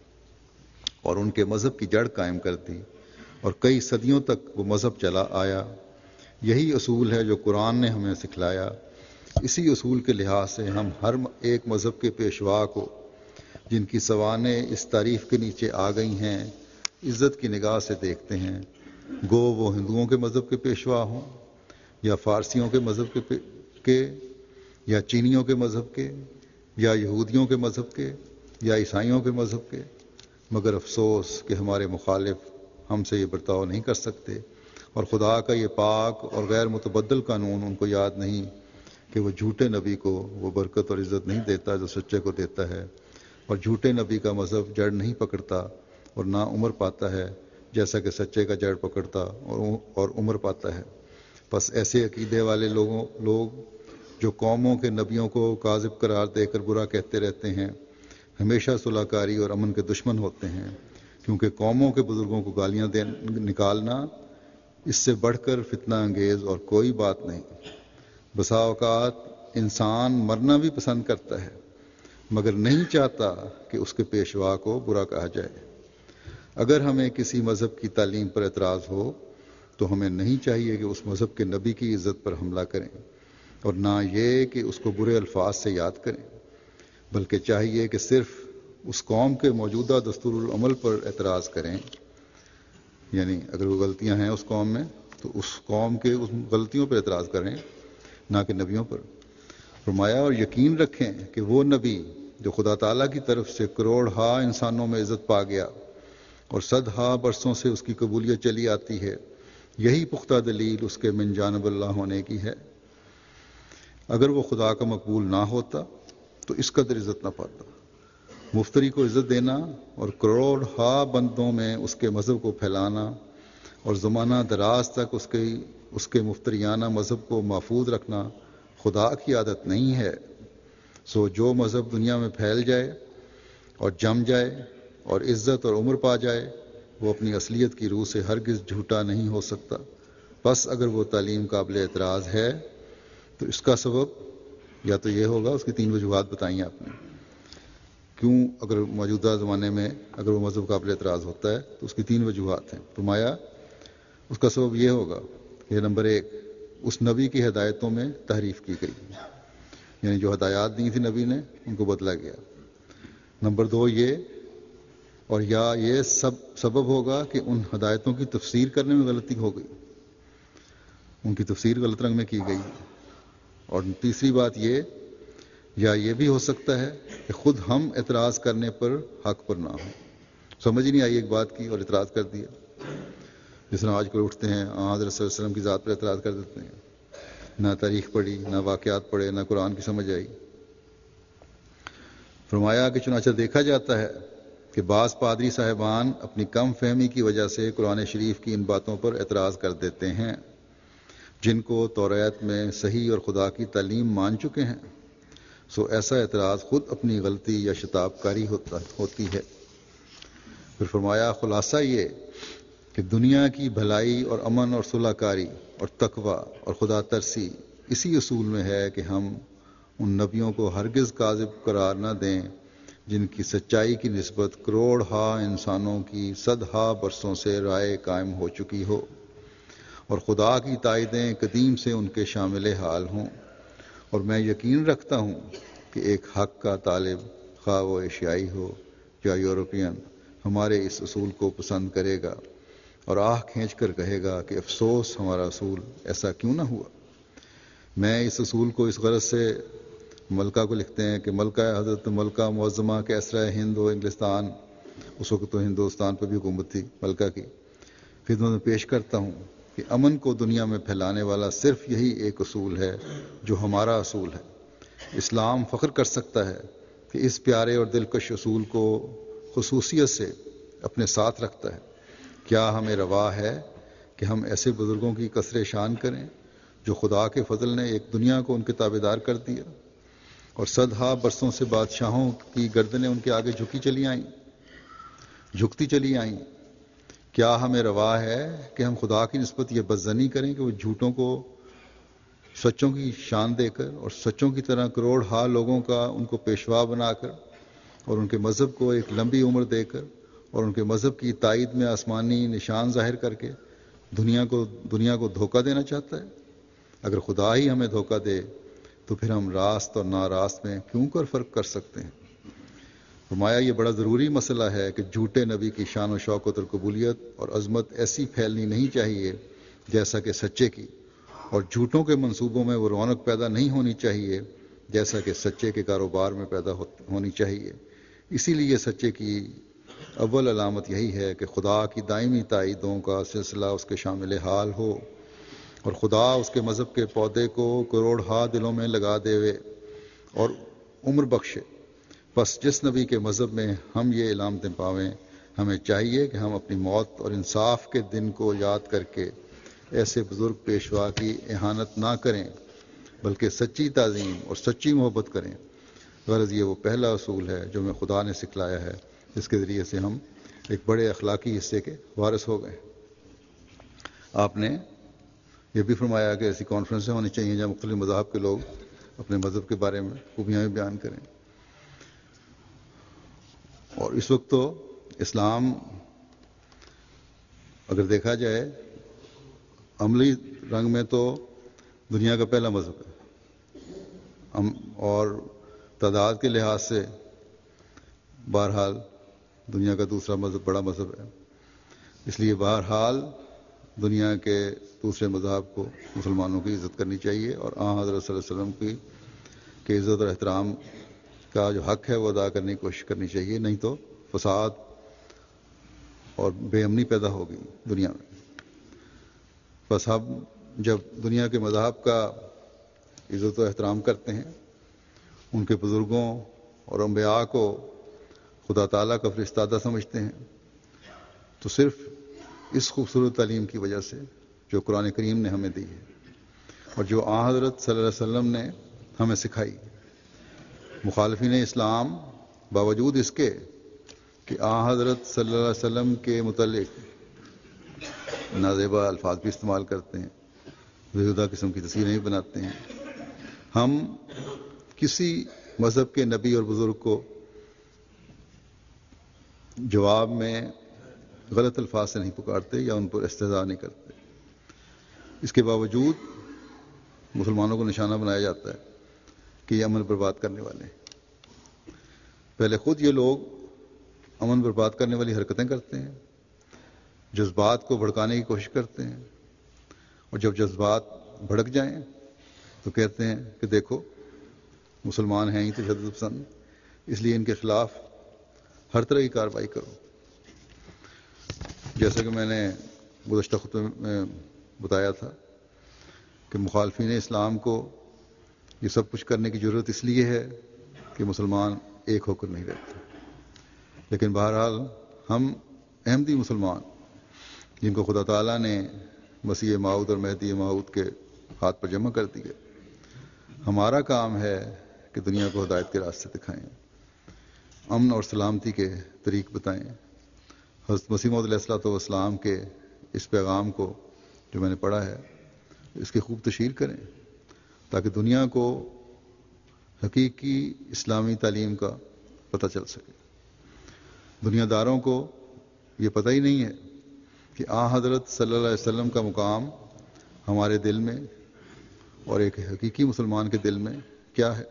اور ان کے مذہب کی جڑ قائم کر دی اور کئی صدیوں تک وہ مذہب چلا آیا۔ یہی اصول ہے جو قرآن نے ہمیں سکھلایا۔ اسی اصول کے لحاظ سے ہم ہر ایک مذہب کے پیشوا کو جن کی سوانح اس تعریف کے نیچے آ گئی ہیں عزت کی نگاہ سے دیکھتے ہیں، گو وہ ہندوؤں کے مذہب کے پیشوا ہوں یا فارسیوں کے مذہب کے یا چینیوں کے مذہب کے یا یہودیوں کے مذہب کے یا عیسائیوں کے مذہب کے، مگر افسوس کہ ہمارے مخالف ہم سے یہ برتاؤ نہیں کر سکتے، اور خدا کا یہ پاک اور غیر متبدل قانون ان کو یاد نہیں کہ وہ جھوٹے نبی کو وہ برکت اور عزت نہیں دیتا جو سچے کو دیتا ہے، اور جھوٹے نبی کا مذہب جڑ نہیں پکڑتا اور نہ عمر پاتا ہے جیسا کہ سچے کا جڑ پکڑتا اور عمر پاتا ہے۔ پس ایسے عقیدے والے لوگ جو قوموں کے نبیوں کو کاذب قرار دے کر برا کہتے رہتے ہیں ہمیشہ صلح کاری اور امن کے دشمن ہوتے ہیں، کیونکہ قوموں کے بزرگوں کو گالیاں نکالنا اس سے بڑھ کر فتنہ انگیز اور کوئی بات نہیں۔ بسا اوقات انسان مرنا بھی پسند کرتا ہے مگر نہیں چاہتا کہ اس کے پیشوا کو برا کہا جائے۔ اگر ہمیں کسی مذہب کی تعلیم پر اعتراض ہو تو ہمیں نہیں چاہیے کہ اس مذہب کے نبی کی عزت پر حملہ کریں، اور نہ یہ کہ اس کو برے الفاظ سے یاد کریں، بلکہ چاہیے کہ صرف اس قوم کے موجودہ دستور العمل پر اعتراض کریں، یعنی اگر وہ غلطیاں ہیں اس قوم میں تو اس قوم کے اس غلطیوں پر اعتراض کریں، نہ کہ نبیوں پر۔ فرمایا اور یقین رکھیں کہ وہ نبی جو خدا تعالیٰ کی طرف سے کروڑ ہا انسانوں میں عزت پا گیا اور 100 برسوں سے اس کی قبولیت چلی آتی ہے، یہی پختہ دلیل اس کے من جانب اللہ ہونے کی ہے۔ اگر وہ خدا کا مقبول نہ ہوتا تو اس قدر عزت نہ پاتا۔ مفتری کو عزت دینا اور کروڑ ہا بندوں میں اس کے مذہب کو پھیلانا اور زمانہ دراز تک اس کے مفتریانہ مذہب کو محفوظ رکھنا خدا کی عادت نہیں ہے۔ سو جو مذہب دنیا میں پھیل جائے اور جم جائے اور عزت اور عمر پا جائے، وہ اپنی اصلیت کی روح سے ہرگز جھوٹا نہیں ہو سکتا۔ بس اگر وہ تعلیم قابل اعتراض ہے تو اس کا سبب یا تو یہ ہوگا، اس کی 3 وجوہات بتائیں آپ نے کیوں اگر موجودہ زمانے میں اگر وہ مذہب قابل اعتراض ہوتا ہے تو اس کی 3 وجوہات ہیں۔ فرمایا اس کا سبب یہ ہوگا کہ نمبر 1، اس نبی کی ہدایتوں میں تحریف کی گئی، یعنی جو ہدایات دی تھی نبی نے ان کو بدلا گیا۔ نمبر 2 یہ، اور یا یہ سبب ہوگا کہ ان ہدایتوں کی تفسیر کرنے میں غلطی ہو گئی، ان کی تفسیر غلط رنگ میں کی گئی۔ اور تیسری بات یہ بھی ہو سکتا ہے کہ خود ہم اعتراض کرنے پر حق پر نہ ہوں، سمجھ ہی نہیں آئی ایک بات کی اور اعتراض کر دیا، جس طرح آج کل اٹھتے ہیں حضرت صلی اللہ علیہ وسلم کی ذات پر اعتراض کر دیتے ہیں، نہ تاریخ پڑھی، نہ واقعات پڑھے، نہ قرآن کی سمجھ آئی۔ فرمایا کہ چنانچہ دیکھا جاتا ہے کہ بعض پادری صاحبان اپنی کم فہمی کی وجہ سے قرآن شریف کی ان باتوں پر اعتراض کر دیتے ہیں جن کو توریت میں صحیح اور خدا کی تعلیم مان چکے ہیں۔ سو ایسا اعتراض خود اپنی غلطی یا شتاب کاری ہوتی ہے۔ پھر فرمایا خلاصہ یہ کہ دنیا کی بھلائی اور امن اور صلح کاری اور تقوی اور خدا ترسی اسی اصول میں ہے کہ ہم ان نبیوں کو ہرگز کاذب قرار نہ دیں جن کی سچائی کی نسبت کروڑ ہا انسانوں کی 100 برسوں سے رائے قائم ہو چکی ہو اور خدا کی تائیدیں قدیم سے ان کے شامل حال ہوں۔ اور میں یقین رکھتا ہوں کہ ایک حق کا طالب، خواہ وہ ایشیائی ہو یا یورپین، ہمارے اس اصول کو پسند کرے گا اور آہ کھینچ کر کہے گا کہ افسوس ہمارا اصول ایسا کیوں نہ ہوا۔ میں اس اصول کو اس غرض سے ملکہ کو لکھتے ہیں کہ ملکہ حضرت ملکہ معظمہ کیسرا ہند و انگلستان، اس وقت تو ہندوستان پہ بھی حکومت تھی ملکہ کی، خدمت میں پیش کرتا ہوں کہ امن کو دنیا میں پھیلانے والا صرف یہی ایک اصول ہے جو ہمارا اصول ہے۔ اسلام فخر کر سکتا ہے کہ اس پیارے اور دلکش اصول کو خصوصیت سے اپنے ساتھ رکھتا ہے۔ کیا ہمیں روا ہے کہ ہم ایسے بزرگوں کی کثر شان کریں جو خدا کے فضل نے ایک دنیا کو ان کے تابعدار کر دیا اور 100 برسوں سے بادشاہوں کی گردنیں ان کے آگے جھکتی چلی آئیں؟ کیا ہمیں روا ہے کہ ہم خدا کی نسبت یہ بدظنی کریں کہ وہ جھوٹوں کو سچوں کی شان دے کر اور سچوں کی طرح کروڑ ہا لوگوں کا ان کو پیشوا بنا کر اور ان کے مذہب کو ایک لمبی عمر دے کر اور ان کے مذہب کی تائید میں آسمانی نشان ظاہر کر کے دنیا کو دھوکہ دینا چاہتا ہے؟ اگر خدا ہی ہمیں دھوکہ دے تو پھر ہم راست اور ناراست میں کیوں کر فرق کر سکتے ہیں؟ فرمایا یہ بڑا ضروری مسئلہ ہے کہ جھوٹے نبی کی شان و شوکت اور قبولیت اور عظمت ایسی پھیلنی نہیں چاہیے جیسا کہ سچے کی، اور جھوٹوں کے منصوبوں میں وہ رونق پیدا نہیں ہونی چاہیے جیسا کہ سچے کے کاروبار میں پیدا ہونی چاہیے۔ اسی لیے سچے کی اول علامت یہی ہے کہ خدا کی دائمی تائیدوں کا سلسلہ اس کے شامل حال ہو اور خدا اس کے مذہب کے پودے کو کروڑ ہا دلوں میں لگا دے اور عمر بخشے۔ بس جس نبی کے مذہب میں ہم یہ علامتیں پاویں، ہمیں چاہیے کہ ہم اپنی موت اور انصاف کے دن کو یاد کر کے ایسے بزرگ پیشوا کی اہانت نہ کریں بلکہ سچی تعظیم اور سچی محبت کریں۔ غرض یہ وہ پہلا اصول ہے جو ہمیں خدا نے سکھلایا ہے، جس کے ذریعے سے ہم ایک بڑے اخلاقی حصے کے وارث ہو گئے۔ آپ نے یہ بھی فرمایا کہ ایسی کانفرنسیں ہونی چاہیے جہاں مختلف مذاہب کے لوگ اپنے مذہب کے بارے میں خوبیاں بھی بیان کریں۔ اور اس وقت تو اسلام اگر دیکھا جائے عملی رنگ میں تو دنیا کا پہلا مذہب ہے، اور تعداد کے لحاظ سے بہرحال دنیا کا دوسرا مذہب بڑا مذہب ہے، اس لیے بہرحال دنیا کے دوسرے مذہب کو مسلمانوں کی عزت کرنی چاہیے، اور حضرت صلی اللہ علیہ وسلم کی عزت اور احترام کا جو حق ہے وہ ادا کرنے کی کوشش کرنی چاہیے، نہیں تو فساد اور بے امنی پیدا ہوگی دنیا میں۔ بس ہم جب دنیا کے مذاہب کا عزت و احترام کرتے ہیں، ان کے بزرگوں اور انبیاء کو خدا تعالیٰ کا فرستادہ سمجھتے ہیں، تو صرف اس خوبصورت تعلیم کی وجہ سے جو قرآن کریم نے ہمیں دی ہے اور جو حضرت صلی اللہ علیہ وسلم نے ہمیں سکھائی۔ مخالفین اسلام باوجود اس کے کہ حضرت صلی اللہ علیہ وسلم کے متعلق نازیبا الفاظ بھی استعمال کرتے ہیں، بیہودہ قسم کی تصویریں بناتے ہیں، ہم کسی مذہب کے نبی اور بزرگ کو جواب میں غلط الفاظ سے نہیں پکارتے یا ان پر استہزاء نہیں کرتے۔ اس کے باوجود مسلمانوں کو نشانہ بنایا جاتا ہے کہ یہ امن برباد کرنے والے ہیں۔ پہلے خود یہ لوگ امن برباد کرنے والی حرکتیں کرتے ہیں، جذبات کو بھڑکانے کی کوشش کرتے ہیں، اور جب جذبات بھڑک جائیں تو کہتے ہیں کہ دیکھو مسلمان ہیں ہی تشدد پسند، اس لیے ان کے خلاف ہر طرح کی کارروائی کرو۔ جیسا کہ میں نے گزشتہ خطبے میں بتایا تھا کہ مخالفین اسلام کو یہ سب کچھ کرنے کی ضرورت اس لیے ہے کہ مسلمان ایک ہو کر نہیں رہتے، لیکن بہرحال ہم احمدی مسلمان جن کو خدا تعالیٰ نے مسیح موعود اور مہدی موعود کے ہاتھ پر جمع کر دیا، ہمارا کام ہے کہ دنیا کو ہدایت کے راستے دکھائیں، امن اور سلامتی کے طریق بتائیں، حضرت مسیح موعود علیہ الصلوۃ والسلام کے اس پیغام کو جو میں نے پڑھا ہے اس کی خوب تشہیر کریں تاکہ دنیا کو حقیقی اسلامی تعلیم کا پتہ چل سکے۔ دنیا داروں کو یہ پتہ ہی نہیں ہے کہ حضرت صلی اللہ علیہ وسلم کا مقام ہمارے دل میں اور ایک حقیقی مسلمان کے دل میں کیا ہے۔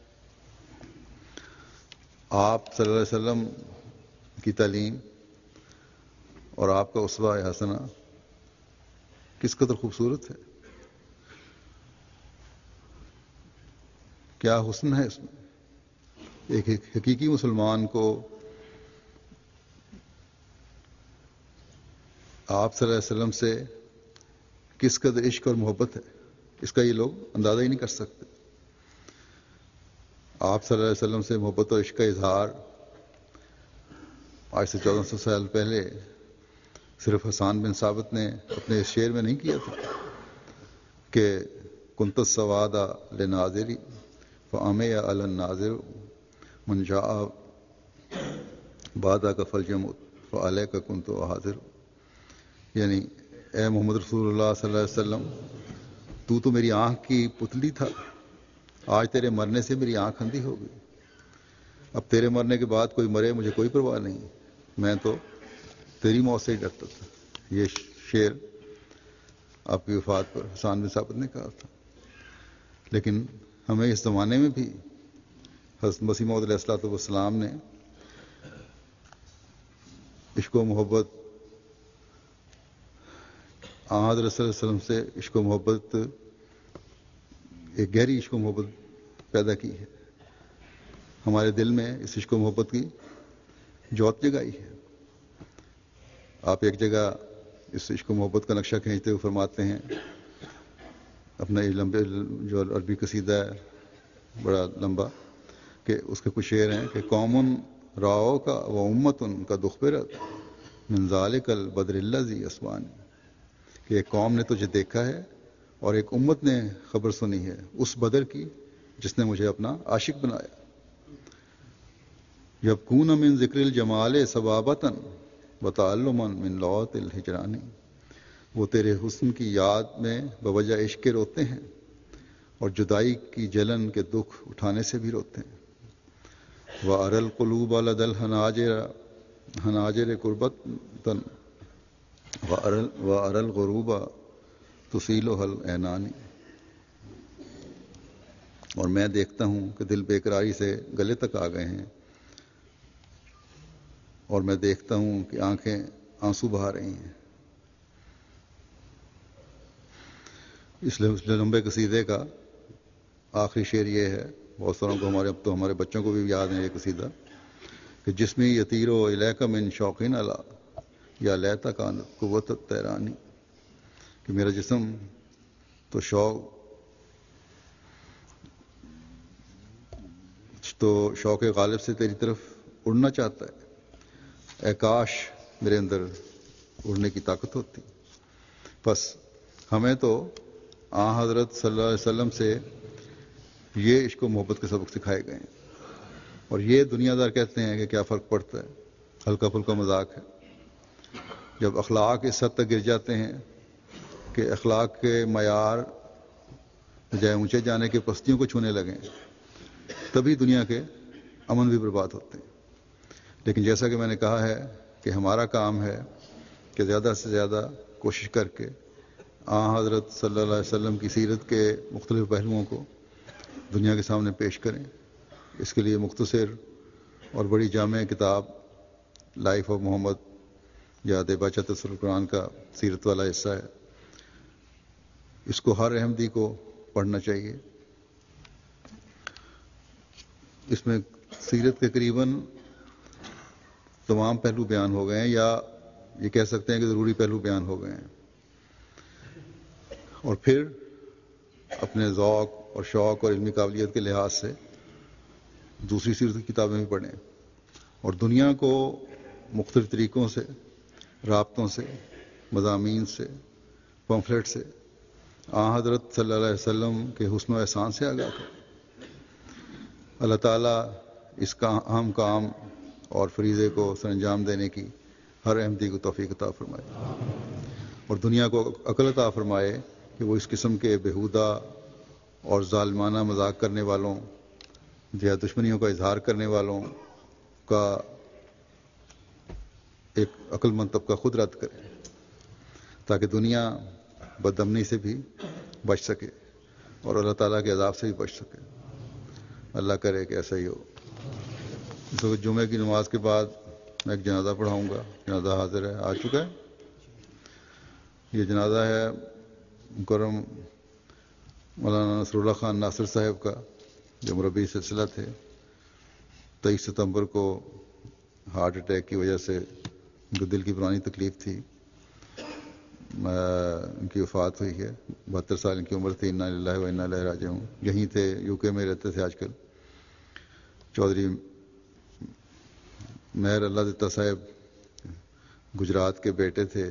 آپ صلی اللہ علیہ وسلم کی تعلیم اور آپ کا اسوہ حسنہ کس قدر خوبصورت ہے، کیا حسن ہے اس میں۔ ایک حقیقی مسلمان کو آپ صلی اللہ علیہ وسلم سے کس قدر عشق اور محبت ہے، اس کا یہ لوگ اندازہ ہی نہیں کر سکتے۔ آپ صلی اللہ علیہ وسلم سے محبت اور عشق کا اظہار آج سے 1400 سال پہلے صرف حسان بن ثابت نے اپنے اس شعر میں نہیں کیا تھا کہ کنت السواد لناظری فعمی علی الناظر من جاء بعد کا فلجمت فعلیہ کا کنت حاضر، یعنی اے محمد رسول اللہ صلی اللہ علیہ وسلم، تو میری آنکھ کی پتلی تھا، آج تیرے مرنے سے میری آنکھ اندھی ہو گئی، اب تیرے مرنے کے بعد کوئی مرے مجھے کوئی پرواہ نہیں، میں تو تیری موت سے ہی ڈرتا تھا۔ یہ شعر آپ کی وفات پر حسان بن ثابت نے کہا تھا۔ لیکن ہمیں اس زمانے میں بھی حضرت مسیح موعود علیہ الصلوۃ والسلام نے عشق و محبت حضرت صلی اللہ علیہ وسلم سے عشق و محبت، ایک گہری عشق و محبت پیدا کی ہے، ہمارے دل میں اس عشق و محبت کی جوت جگائی ہے۔ آپ ایک جگہ اس عشق و محبت کا نقشہ کھینچتے ہوئے فرماتے ہیں اپنا یہ لمبے جو عربی قصیدہ ہے بڑا لمبا، کہ اس کے کچھ شعر ہیں کہ قومن راؤ کا و امتن کا دخبرت من ذالک البدر الذی اسوانی، کہ ایک قوم نے تجھے دیکھا ہے اور ایک امت نے خبر سنی ہے اس بدر کی جس نے مجھے اپنا عاشق بنایا۔ یبکون من ذکر الجمال ثوابتاً وتعلما من لوط الہجرانی، وہ تیرے حسن کی یاد میں بوجہ عشق کے روتے ہیں اور جدائی کی جلن کے دکھ اٹھانے سے بھی روتے ہیں۔ وَأَرَى الْقُلُوبَ لَدَى الْحَنَاجِرِ قُرْبَةً وَأَرَى الْغُرُوبَ تُصِيلُهَا الْعَيْنَانِ، اور میں دیکھتا ہوں کہ دل بے قراری سے گلے تک آ گئے ہیں، اور میں دیکھتا ہوں کہ آنکھیں آنسو بہا رہی ہیں۔ اس لمبے قصیدے کا آخری شعر یہ ہے، بہت ساروں کو اب تو ہمارے بچوں کو بھی یاد ہے یہ قصیدہ، کہ جسمی یطیر و الیک من شوقین علا یا لیتا کانت قوت الطیرانی، کہ میرا جسم تو شوق غالب سے تیری طرف اڑنا چاہتا ہے، اے کاش میرے اندر اڑنے کی طاقت ہوتی۔ بس ہمیں تو حضرت صلی اللہ علیہ وسلم سے یہ عشق و محبت کے سبق سکھائے گئے ہیں، اور یہ دنیا دار کہتے ہیں کہ کیا فرق پڑتا ہے، ہلکا پھلکا مذاق ہے۔ جب اخلاق اس حد تک گر جاتے ہیں کہ اخلاق کے معیار بجائے اونچے جانے کے پستیوں کو چھونے لگیں، تبھی دنیا کے امن بھی برباد ہوتے ہیں۔ لیکن جیسا کہ میں نے کہا ہے کہ ہمارا کام ہے کہ زیادہ سے زیادہ کوشش کر کے حضرت صلی اللہ علیہ وسلم کی سیرت کے مختلف پہلوؤں کو دنیا کے سامنے پیش کریں۔ اس کے لیے مختصر اور بڑی جامع کتاب لائف آف محمد یا دیباچہ تفسیر القرآن کا سیرت والا حصہ ہے، اس کو ہر احمدی کو پڑھنا چاہیے۔ اس میں سیرت کے قریباً تمام پہلو بیان ہو گئے ہیں، یا یہ کہہ سکتے ہیں کہ ضروری پہلو بیان ہو گئے ہیں، اور پھر اپنے ذوق اور شوق اور علمی قابلیت کے لحاظ سے دوسری سیرت کی کتابیں بھی پڑھیں، اور دنیا کو مختلف طریقوں سے، رابطوں سے، مضامین سے، پمفلٹ سے حضرت صلی اللہ علیہ وسلم کے حسن و احسان سے آگاہ کریں۔ اللہ تعالیٰ اس کا اہم کام اور فریضے کو سر انجام دینے کی ہر احمدی کو توفیق عطا فرمائے، اور دنیا کو عقل عطا فرمائے کہ وہ اس قسم کے بیہودہ اور ظالمانہ مذاق کرنے والوں یا دشمنیوں کا اظہار کرنے والوں کا ایک عقل مند طبقہ خود رد کرے، تاکہ دنیا بدامنی سے بھی بچ سکے اور اللہ تعالیٰ کے عذاب سے بھی بچ سکے۔ اللہ کرے کہ ایسا ہی ہو۔ اس وقت جمعے کی نماز کے بعد میں ایک جنازہ پڑھاؤں گا۔ جنازہ حاضر ہے، آ چکا ہے۔ یہ جنازہ ہے مکرم مولانا نصر اللہ خان ناصر صاحب کا، جو مربی سلسلہ تھے۔ 23 ستمبر کو ہارٹ اٹیک کی وجہ سے ان کو دل کی پرانی تکلیف تھی، ان کی وفات ہوئی ہے۔ 72 سال ان کی عمر تھی۔ انا للہ و انا الیہ راجعون۔ یہیں تھے، یو کے میں رہتے تھے آج کل۔ چودھری مہر اللہ دتا صاحب گجرات کے بیٹے تھے۔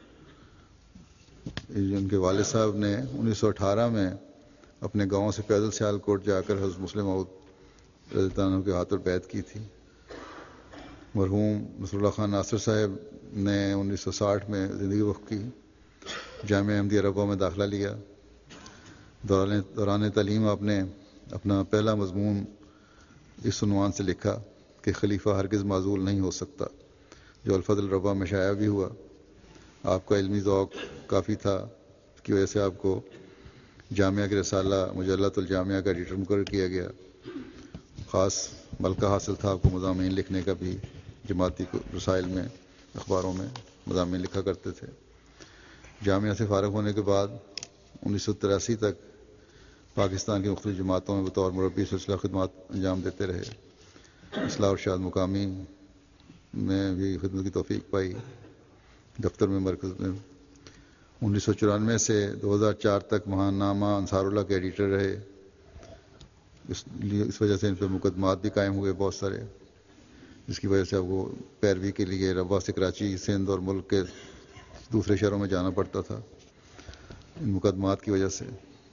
ان کے والد صاحب نے 1918 میں اپنے گاؤں سے پیدل سیالکوٹ جا کر حضرت مسلم موعود رضی اللہ عنہ کے ہاتھ پر بیعت کی تھی۔ مرحوم نصر اللہ خان ناصر صاحب نے 1960 میں زندگی وقف کی، جامعہ احمدیہ ربوہ میں داخلہ لیا۔ دوران تعلیم آپ نے اپنا پہلا مضمون اس عنوان سے لکھا کہ خلیفہ ہرگز معزول نہیں ہو سکتا، جو الفضل ربوہ میں شائع بھی ہوا۔ آپ کا علمی ذوق کافی تھا، اس کی وجہ سے آپ کو جامعہ کی رسالہ مجلۃ الجامعہ کا ایڈیٹر مقرر کیا گیا۔ خاص ملکہ حاصل تھا آپ کو مضامین لکھنے کا بھی، جماعتی رسائل میں، اخباروں میں مضامین لکھا کرتے تھے۔ جامعہ سے فارغ ہونے کے بعد 1983 تک پاکستان کی مختلف جماعتوں میں بطور مربی سلسلہ خدمات انجام دیتے رہے۔ اصلاح ارشاد مقامی میں بھی خدمت کی توفیق پائی، دفتر میں، مرکز میں۔ 1994 سے 2004 تک ماہنامہ انصار اللہ کے ایڈیٹر رہے۔ اس وجہ سے ان پہ مقدمات بھی قائم ہوئے بہت سارے، جس کی وجہ سے اب وہ پیروی کے لیے ربوہ سے کراچی، سندھ اور ملک کے دوسرے شہروں میں جانا پڑتا تھا ان مقدمات کی وجہ سے۔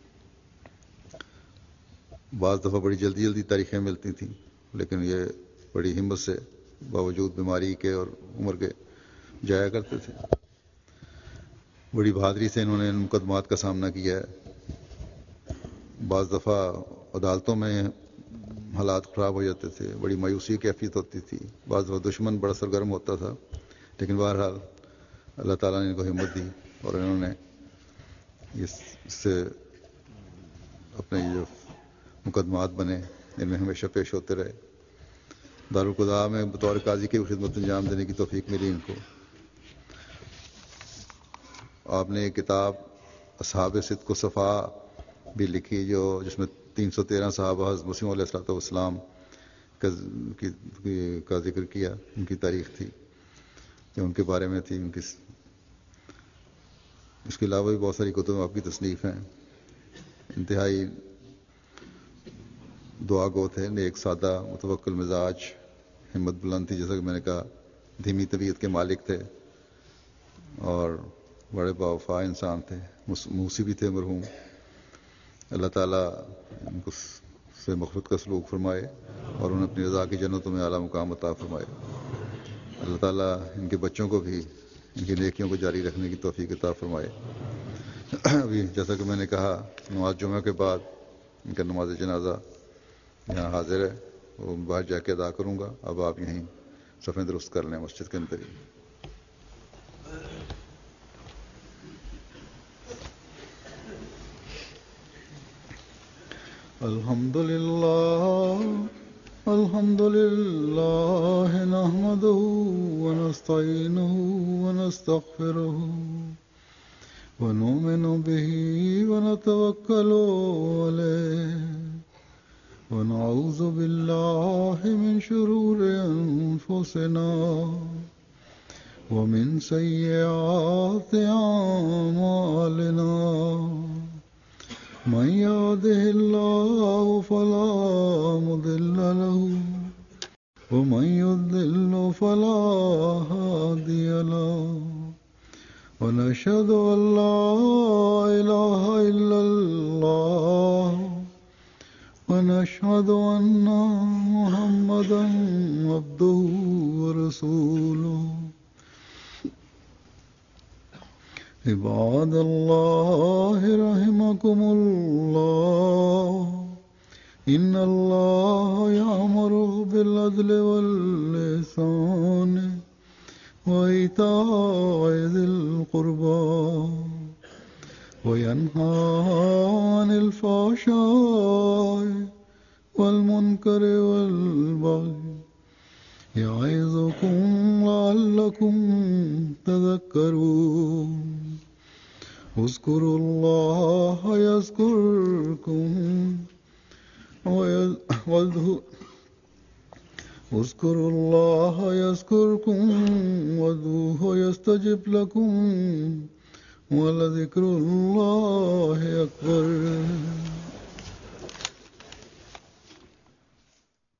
بعض دفعہ بڑی جلدی جلدی تاریخیں ملتی تھیں، لیکن یہ بڑی ہمت سے باوجود بیماری کے اور عمر کے جایا کرتے تھے۔ بڑی بہادری سے انہوں نے ان مقدمات کا سامنا کیا ہے۔ بعض دفعہ عدالتوں میں حالات خراب ہو جاتے تھے، بڑی مایوسی کیفیت ہوتی تھی، بعض دفعہ دشمن بڑا سرگرم ہوتا تھا، لیکن بہرحال اللہ تعالیٰ نے ان کو ہمت دی اور انہوں نے اس سے اپنے جو مقدمات بنے، ان میں ہمیشہ پیش ہوتے رہے۔ دارالقضاء میں بطور قاضی کی خدمت انجام دینے کی توفیق ملی ان کو۔ آپ نے ایک کتاب اصحاب صدق و صفا بھی لکھی جس میں 313 صحابہ حضرت مسیح علیہ الصلوۃ والسلام کا ذکر کیا، ان کی تاریخ تھی جو ان کے بارے میں تھی۔ اس کے علاوہ بھی بہت ساری کتب آپ کی تصنیف ہیں۔ انتہائی دعا گو تھے، نیک، سادہ، متوکل مزاج، ہمت بلند تھی، جیسا کہ میں نے کہا، دھیمی طبیعت کے مالک تھے اور بڑے باوفا انسان تھے، موسی بھی تھے مرحوم۔ اللہ تعالیٰ ان کو سے مغفرت کا سلوک فرمائے اور انہیں اپنی رضا کی جنتوں میں اعلیٰ مقام عطا فرمائے۔ اللہ تعالیٰ ان کے بچوں کو بھی ان کی نیکیوں کو جاری رکھنے کی توفیق عطا فرمائے۔ ابھی جیسا کہ میں نے کہا، نماز جمعہ کے بعد ان کا نماز جنازہ یہاں حاضر ہے، وہ باہر جا کے ادا کروں گا۔ اب آپ یہیں صفیں درست کر لیں مسجد کے اندر ہی۔ الحمد للہ نحمده ونستعینه ونستغفره ونؤمن به ونتوکل علیہ ونعوذ باللہ من شرور انفسنا ومن سیئات اعمالنا من يهده الله فلا مضل له ومن يضلل فلا هادي له ونشهد أن لا إله إلا الله ونشهد أن محمدا عبده ورسوله عباد الله رحمكم الله إن الله يأمر بالعدل والإحسان وإيتاء ذي القربى وينهى عن الفحشاء والمنكر والبغي يعظكم لعلكم تذكرون اذكروا الله يذكركم اذكروا الله يذكركم وادعوه يستجب لكم ولذكر الله أكبر